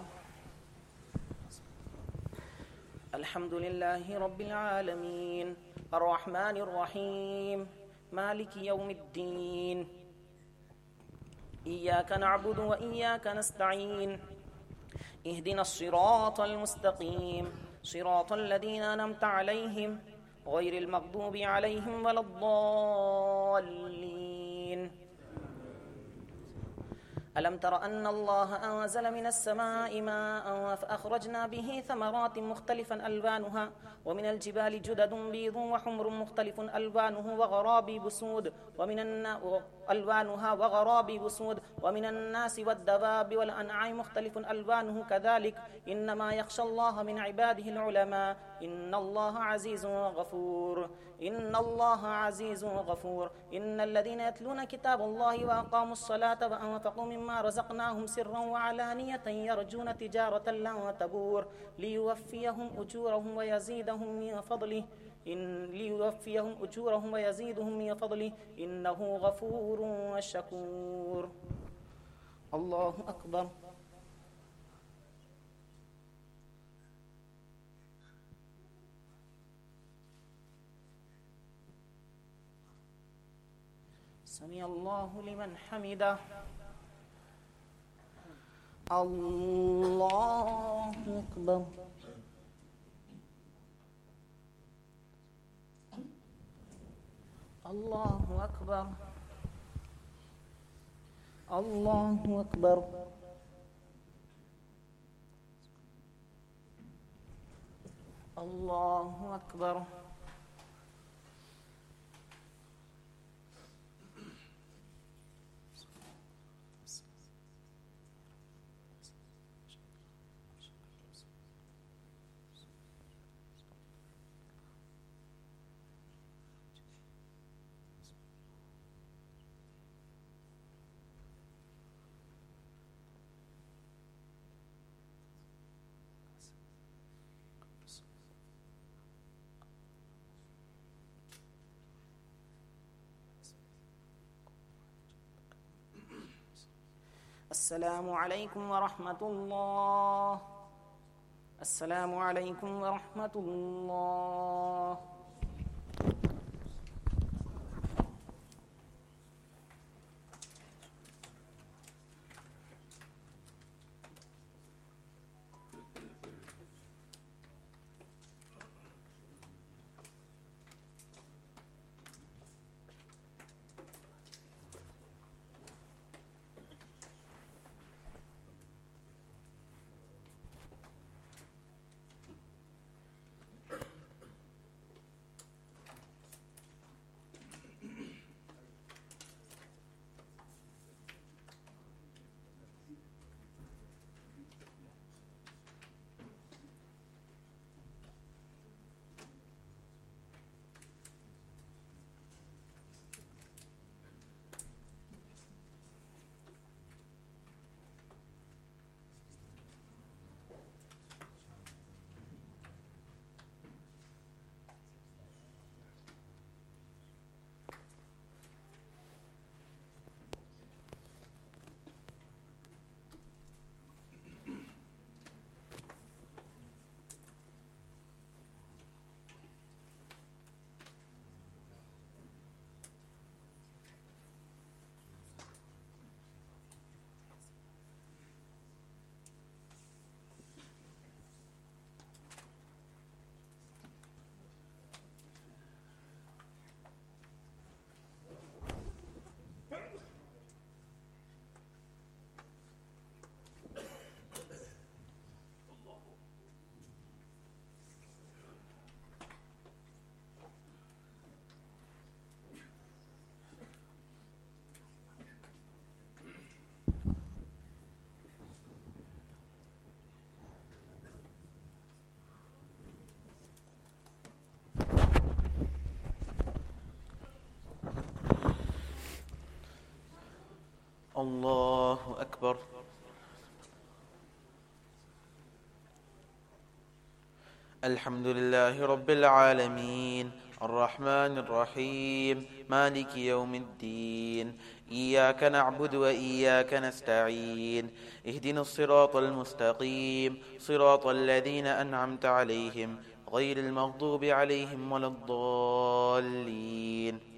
Speaker 5: الحمد لله رب العالمين الرحمن الرحيم مالك يوم الدين إياك نعبد وإياك نستعين اهدنا الصراط المستقيم صراط الذين أنعمت عليهم غير المغضوب عليهم ولا الضالين. ألم تر أن الله أنزل من السماء ماء فأخرجنا به ثمرات مختلفا ألوانها ومن الجبال جدد بيض وحمر مختلف ألوانه وغرابيب سود ومن الناس والدواب والأنعام مختلف ألوانه كذلك إنما يخشى الله من عباده العلماء إن الله عزيز غفور. إن الله عزيز غفور. إن الذين يتلون كتاب الله وأقاموا الصلاة وأنفقوا مما رزقناهم سرا وعلانية يرجون تجارة لن تبور ليوفيهم أجورهم ويزيدهم من فضله إنه غفور شكور. الله أكبر. سمع الله لمن حمده. الله أكبر. الله أكبر. الله أكبر. الله أكبر. السلام عليكم ورحمة الله. السلام عليكم ورحمة الله.
Speaker 6: الله أكبر. الحمد لله رب العالمين الرحمن الرحيم مالك يوم الدين إياك نعبد وإياك نستعين اهدنا الصراط المستقيم صراط الذين أنعمت عليهم غير المغضوب عليهم ولا الضالين.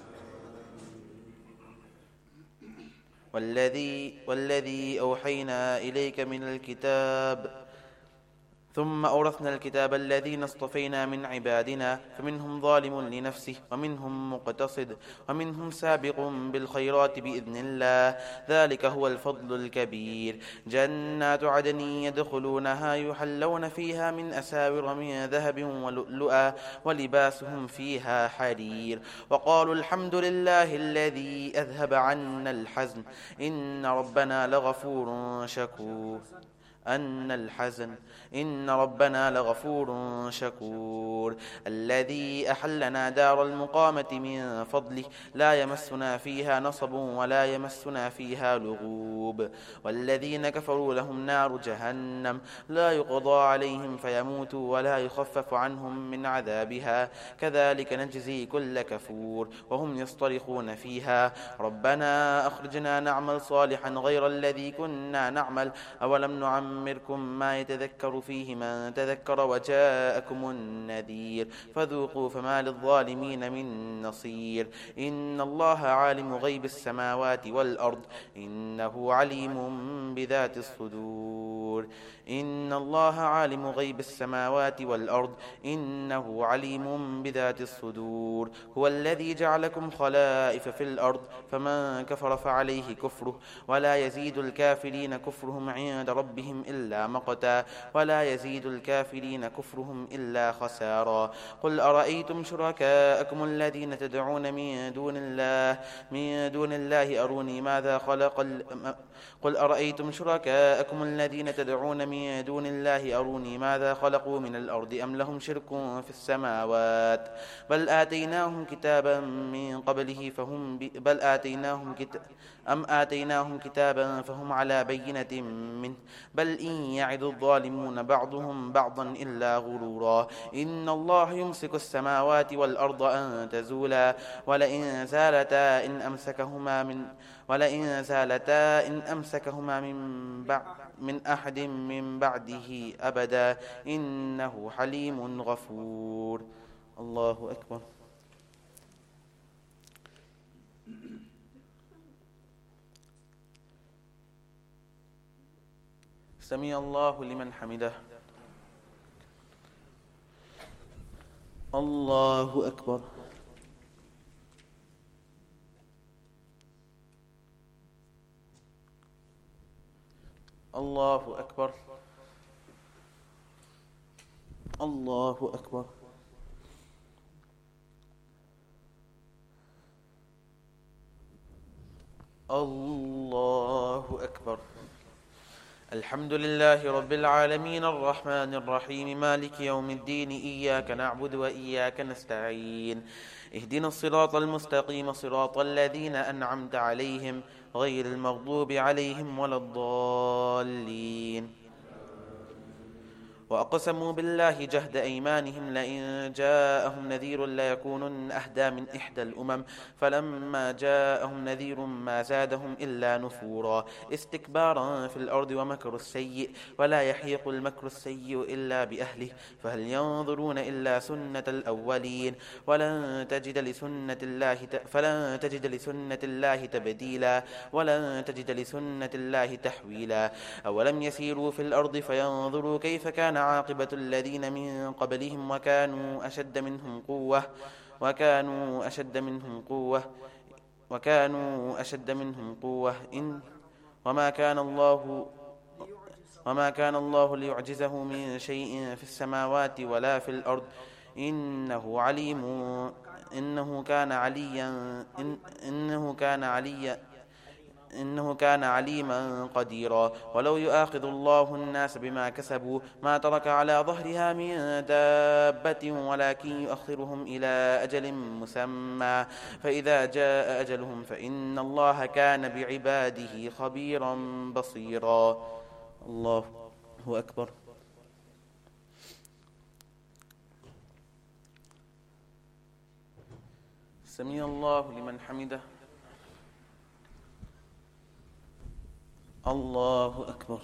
Speaker 6: والذي أوحينا إليك من الكتاب ثم أورثنا الكتاب الذين اصطفينا من عبادنا فمنهم ظالم لنفسه ومنهم مقتصد ومنهم سابق بالخيرات بإذن الله ذلك هو الفضل الكبير. جنات عدن يدخلونها يحلون فيها من أساور من ذهب ولؤلؤا ولباسهم فيها حرير. وقالوا الحمد لله الذي أذهب عنا الحزن إن ربنا لغفور شكور. إن ربنا لغفور شكور. الذي أحلنا دار المقامة من فضله لا يمسنا فيها نصب ولا يمسنا فيها لغوب. والذين كفروا لهم نار جهنم لا يقضى عليهم فيموتوا ولا يخفف عنهم من عذابها كذلك نجزي كل كفور. وهم يصطرخون فيها ربنا أخرجنا نعمل صالحا غير الذي كنا نعمل أولم نعمركم ما يتذكر فيه من تذكر وجاءكم النذير فذوقوا فما للظالمين من نصير. إن الله عالم غيب السماوات والأرض إنه عليم بذات الصدور. إن الله عالم غيب السماوات والأرض إنه عليم بذات الصدور. هو الذي جعلكم خلائف في الأرض فمن كفر فعليه كفره ولا يزيد الكافرين كفرهم عند ربهم إلا مقتا ولا يزيد الكافرين كفرهم إلا خسارا. قل أرأيتم شركاءكم الذين تدعون من دون الله أروني ماذا خلق قل أرأيتم شركاءكم الذين تدعون من دون الله أروني ماذا خلقوا من الأرض أم لهم شرك في السماوات بل آتيناهم كتابا من قبله آتيناهم كتابا فهم على بينة منه بل بل إن يعد الظالمون بعضهم بعضا إلا غرورا إن الله يمسك السماوات والأرض أن تزولا ولئن زالتا إن أمسكهما من أحد من بعده أبدا إنه حليم غفور. الله أكبر. سمع الله لمن حمده. الله أكبر. الله أكبر. الله أكبر. الله أكبر. الحمد لله رب العالمين الرحمن الرحيم مالك يوم الدين إياك نعبد وإياك نستعين اهدنا الصراط المستقيم صراط الذين أنعمت عليهم غير المغضوب عليهم ولا الضالين. وأقسموا بالله جهد أيمانهم لئن جاءهم نذير ليكونن أهدى من إحدى الأمم فلما جاءهم نذير ما زادهم إلا نفورا استكبارا في الأرض ومكر السيء ولا يحيق المكر السيء إلا بأهله فهل ينظرون إلا سنة الأولين فلن تجد لسنة الله تبديلا ولن تجد لسنة الله تحويلا. أولم يسيروا في الأرض فينظروا كيف كان عاقبة الذين من قبلهم وكانوا أشد منهم قوة وما كان الله ليعجزه من شيء في السماوات ولا في الأرض إنه كان عليما قديرا. ولو يؤاخذ الله الناس بما كسبوا ما ترك على ظهرها من دابة ولكن يؤخرهم إلى أجل مسمى فإذا جاء أجلهم فإن الله كان بعباده خبيرا بصيرا. الله أكبر. سمع الله لمن حمده. الله أكبر.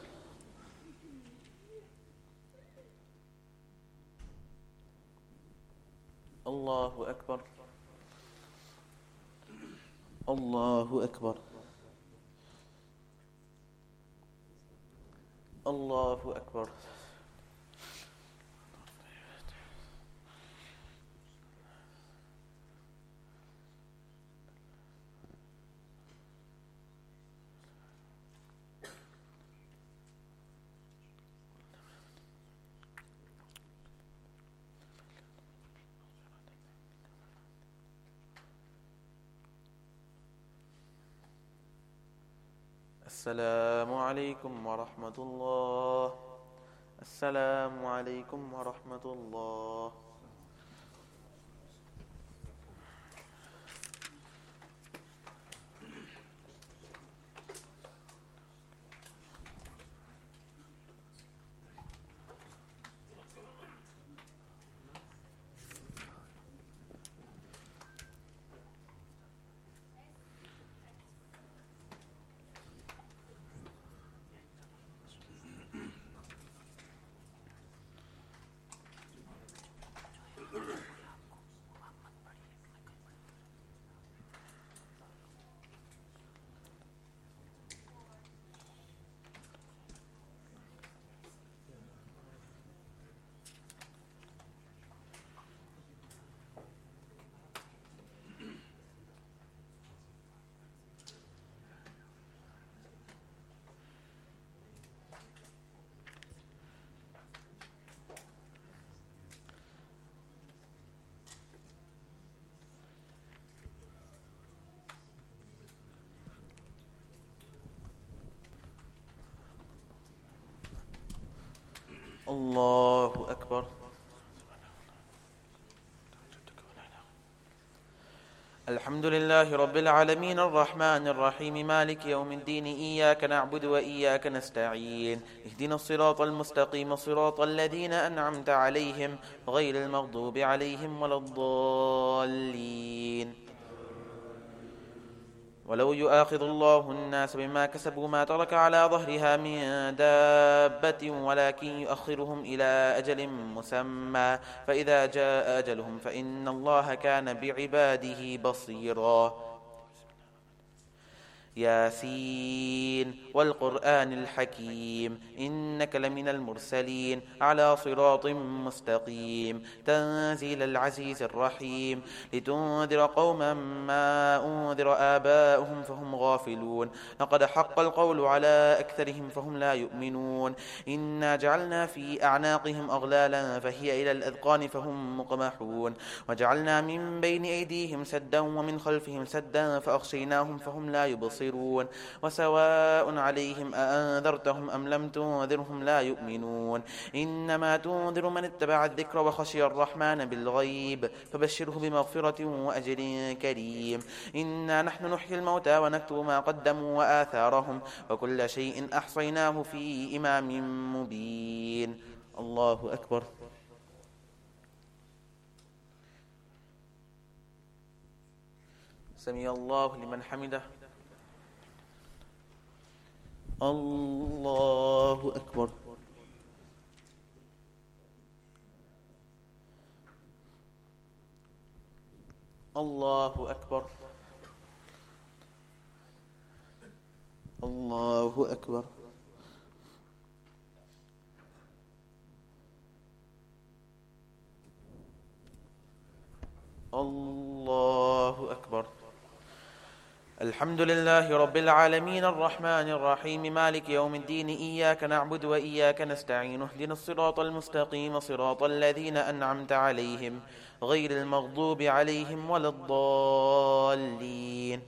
Speaker 6: الله أكبر. الله أكبر. الله أكبر. السلام عليكم ورحمة الله. السلام عليكم ورحمة الله. الله أكبر. الحمد لله رب العالمين الرحمن الرحيم مالك يوم الدين إياك نعبد وإياك نستعين اهدنا الصراط المستقيم صراط الذين أنعمت عليهم غير المغضوب عليهم ولا الضالين. ولو يؤاخذ الله الناس بما كسبوا ما ترك على ظهرها من دابة ولكن يؤخرهم إلى أجل مسمى فإذا جاء أجلهم فإن الله كان بعباده بصيرا. ياسين والقرآن الحكيم إنك لمن المرسلين على صراط مستقيم تنزيل العزيز الرحيم لتنذر قوما ما أنذر آباؤهم فهم غافلون لقد حق القول على أكثرهم فهم لا يؤمنون إنا جعلنا في أعناقهم أغلالا فهي إلى الأذقان فهم مقمحون وجعلنا من بين أيديهم سدا ومن خلفهم سدا فأغشيناهم فهم لا يبصرون وسواء عليهم أأنذرتهم أم لم تنذرهم لا يؤمنون إنما تنذر من اتبع الذكر وخشي الرحمن بالغيب فبشره بمغفرة وأجر كريم. إنا نحن نحيي الموتى ونكتب ما قدموا وآثارهم وكل شيء أحصيناه في إمام مبين. الله أكبر. سمع الله لمن حمده. الله أكبر. الله أكبر. الله أكبر. الله أكبر. الحمد لله رب العالمين الرحمن الرحيم مالك يوم الدين إياك نعبد وإياك نستعين اهدنا الصراط المستقيم صراط الذين أنعمت عليهم غير المغضوب عليهم ولا الضالين.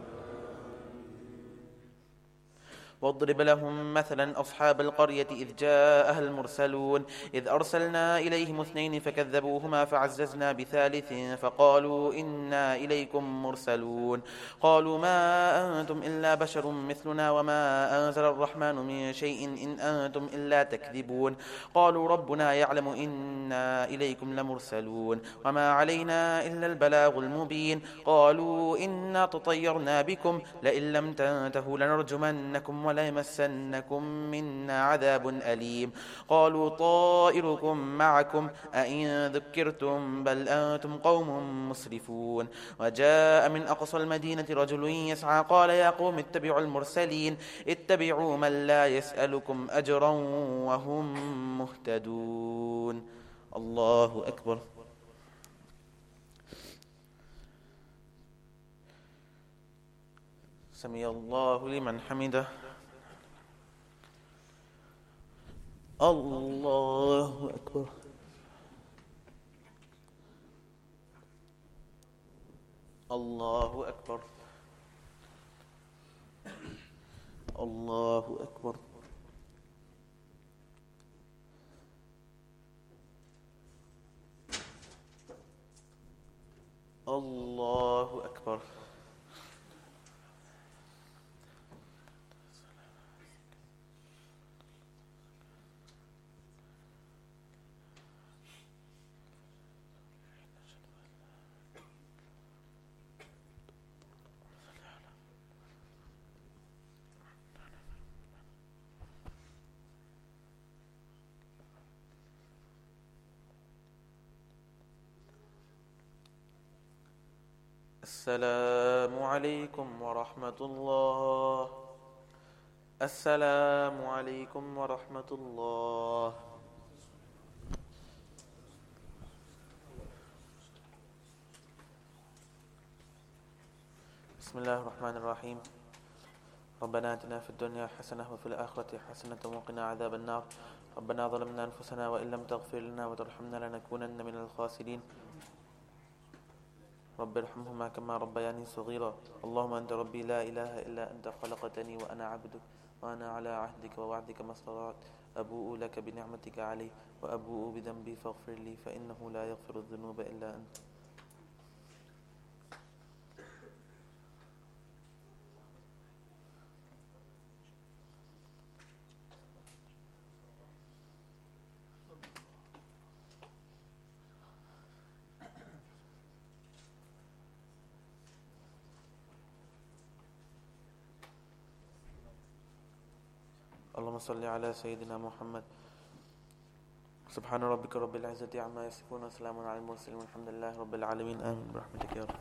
Speaker 6: واضرب لهم مثلا أصحاب القرية إذ جاءها المرسلون إذ أرسلنا إليهم 2 فكذبوهما فعززنا ب3 فقالوا إنا إليكم مرسلون قالوا ما أنتم إلا بشر مثلنا وما أنزل الرحمن من شيء إن أنتم إلا تكذبون قالوا ربنا يعلم إنا إليكم لمرسلون وما علينا إلا البلاغ المبين قالوا إنا تطيرنا بكم لئن لم تنتهوا لنرجمنكم ولا يمسنكم منا عذاب أليم قالوا طائركم معكم أئن ذكرتم بل أنتم قوم مسرفون وجاء من أقصى المدينة رجل يسعى قال يا قوم اتبعوا المرسلين اتبعوا من لا يسألكم أجرا وهم مهتدون. الله أكبر. سمع الله لمن حمده. الله أكبر. الله أكبر. الله أكبر. الله أكبر. السلام عليكم ورحمة الله. السلام عليكم ورحمة الله. بسم الله الرحمن الرحيم. ربنا آتنا في الدنيا حسنة وفي الآخرة حسنة وقنا عذاب النار. ربنا ظلمنا أنفسنا وإن لم تغفر لنا وترحمنا لنكونن من الخاسرين. رب ارحمهما كما ربياني صغيرا. اللهم أنت ربي لا إله إلا أنت خلقتني وأنا عبدك وأنا على عهدك ووعدك ما استطعت أبوء لك بنعمتك علي وأبوء بذنبي فاغفر لي فإنه لا يغفر الذنوب إلا أنت. اللهم صل على سيدنا محمد. سبحان ربك رب العزة عما يصفون وسلام على المرسلين والحمد لله رب العالمين. آمين برحمتك يا رب.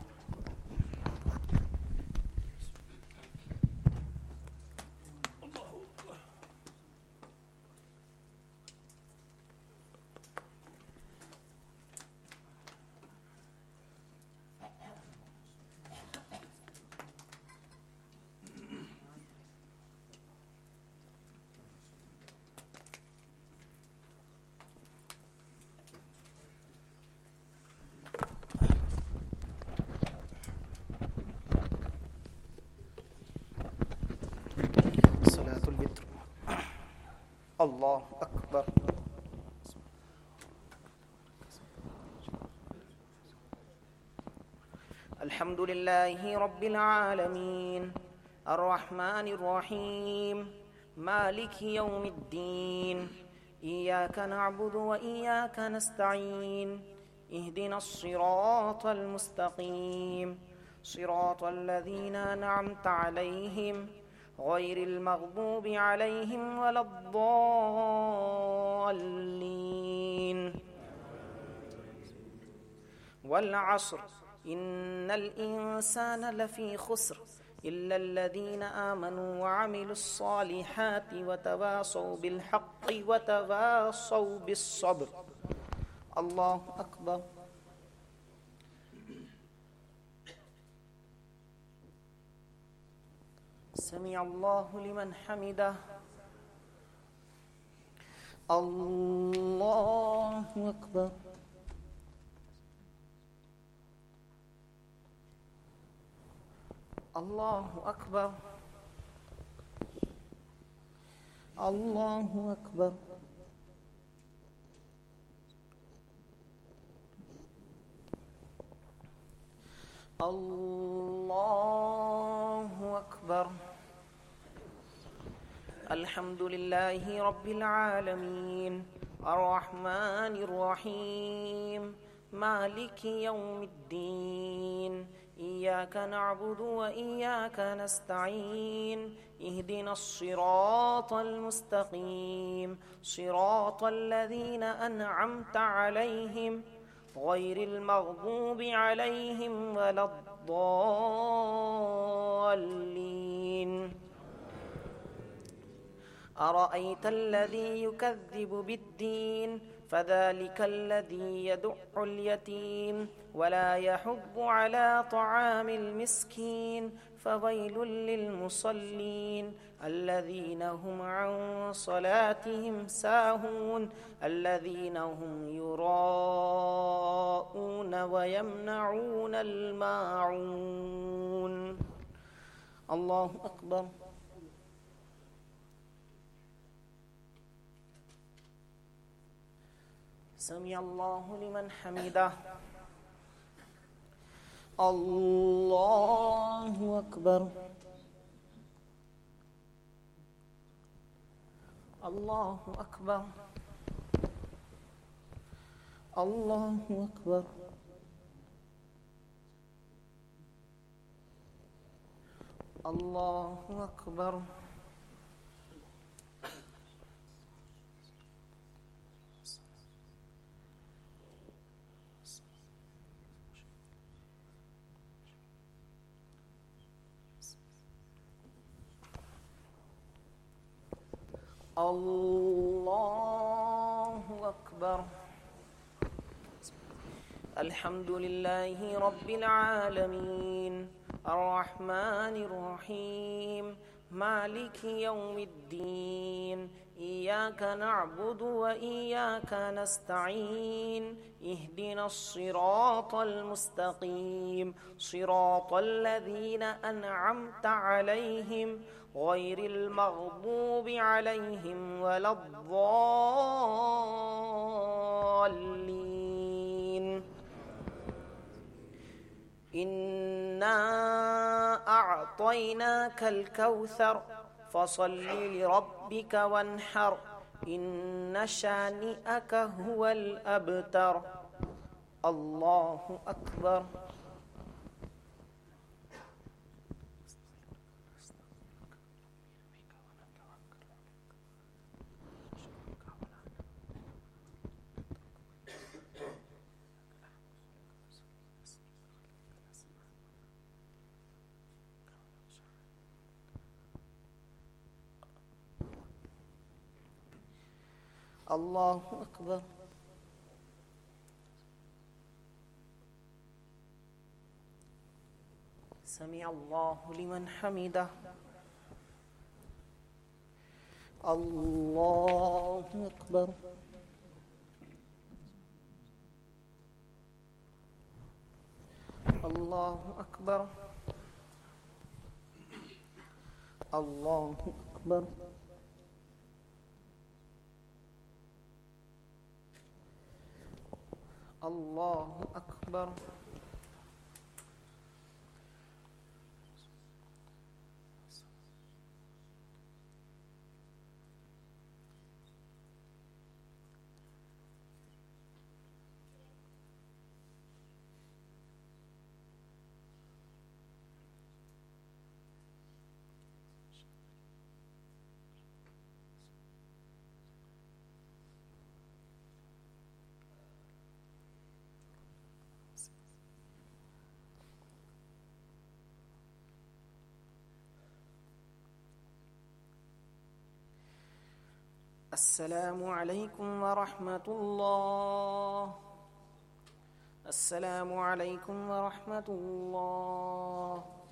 Speaker 5: الله أكبر. الحمد لله رب العالمين الرحمن الرحيم مالك يوم الدين إياك نعبد وإياك نستعين اهدنا الصراط المستقيم صراط الذين أنعمت عليهم غير المغضوب عليهم ولا الضالين. والعصر إن الإنسان لفي خسر إلا الذين آمنوا وعملوا الصالحات وتواصوا بالحق وتواصوا بالصبر. الله أكبر. سمع الله لمن حمده. الله أكبر. الله أكبر. الله أكبر. الله أكبر. الحمد لله رب العالمين الرحمن الرحيم مالك يوم الدين إياك نعبد وإياك نستعين اهدنا الصراط المستقيم صراط الذين أنعمت عليهم غير المغضوب عليهم ولا الضالين. أرأيت الذي يكذب بالدين فذلك الذي يدع اليتيم ولا يحض على طعام المسكين فويل للمصلين الذين هم عن صلاتهم ساهون الذين هم يراءون ويمنعون الماعون. الله أكبر. سمع الله لمن حمده. الله أكبر. الله أكبر. الله أكبر. الله أكبر. الله أكبر. الحمد لله رب العالمين الرحمن الرحيم مالك يوم الدين إياك نعبد وإياك نستعين اهدنا الصراط المستقيم صراط الذين أنعمت عليهم غير المغضوب عليهم ولا الضالين. إنا أعطيناك الكوثر فصل لربك وانحر إن شانئك هو الأبتر. الله أكبر. अल्लाहु अकबर। समी अल्लाहु लिमन हमीदा। अल्लाहु अकबर। अल्लाहु अकबर। अल्लाहु अकबर। अल्लाहु अकबर। अस्सलामु अलैकुम व रहमतुल्लाह। अस्सलामु अलैकुम व रहमतुल्लाह।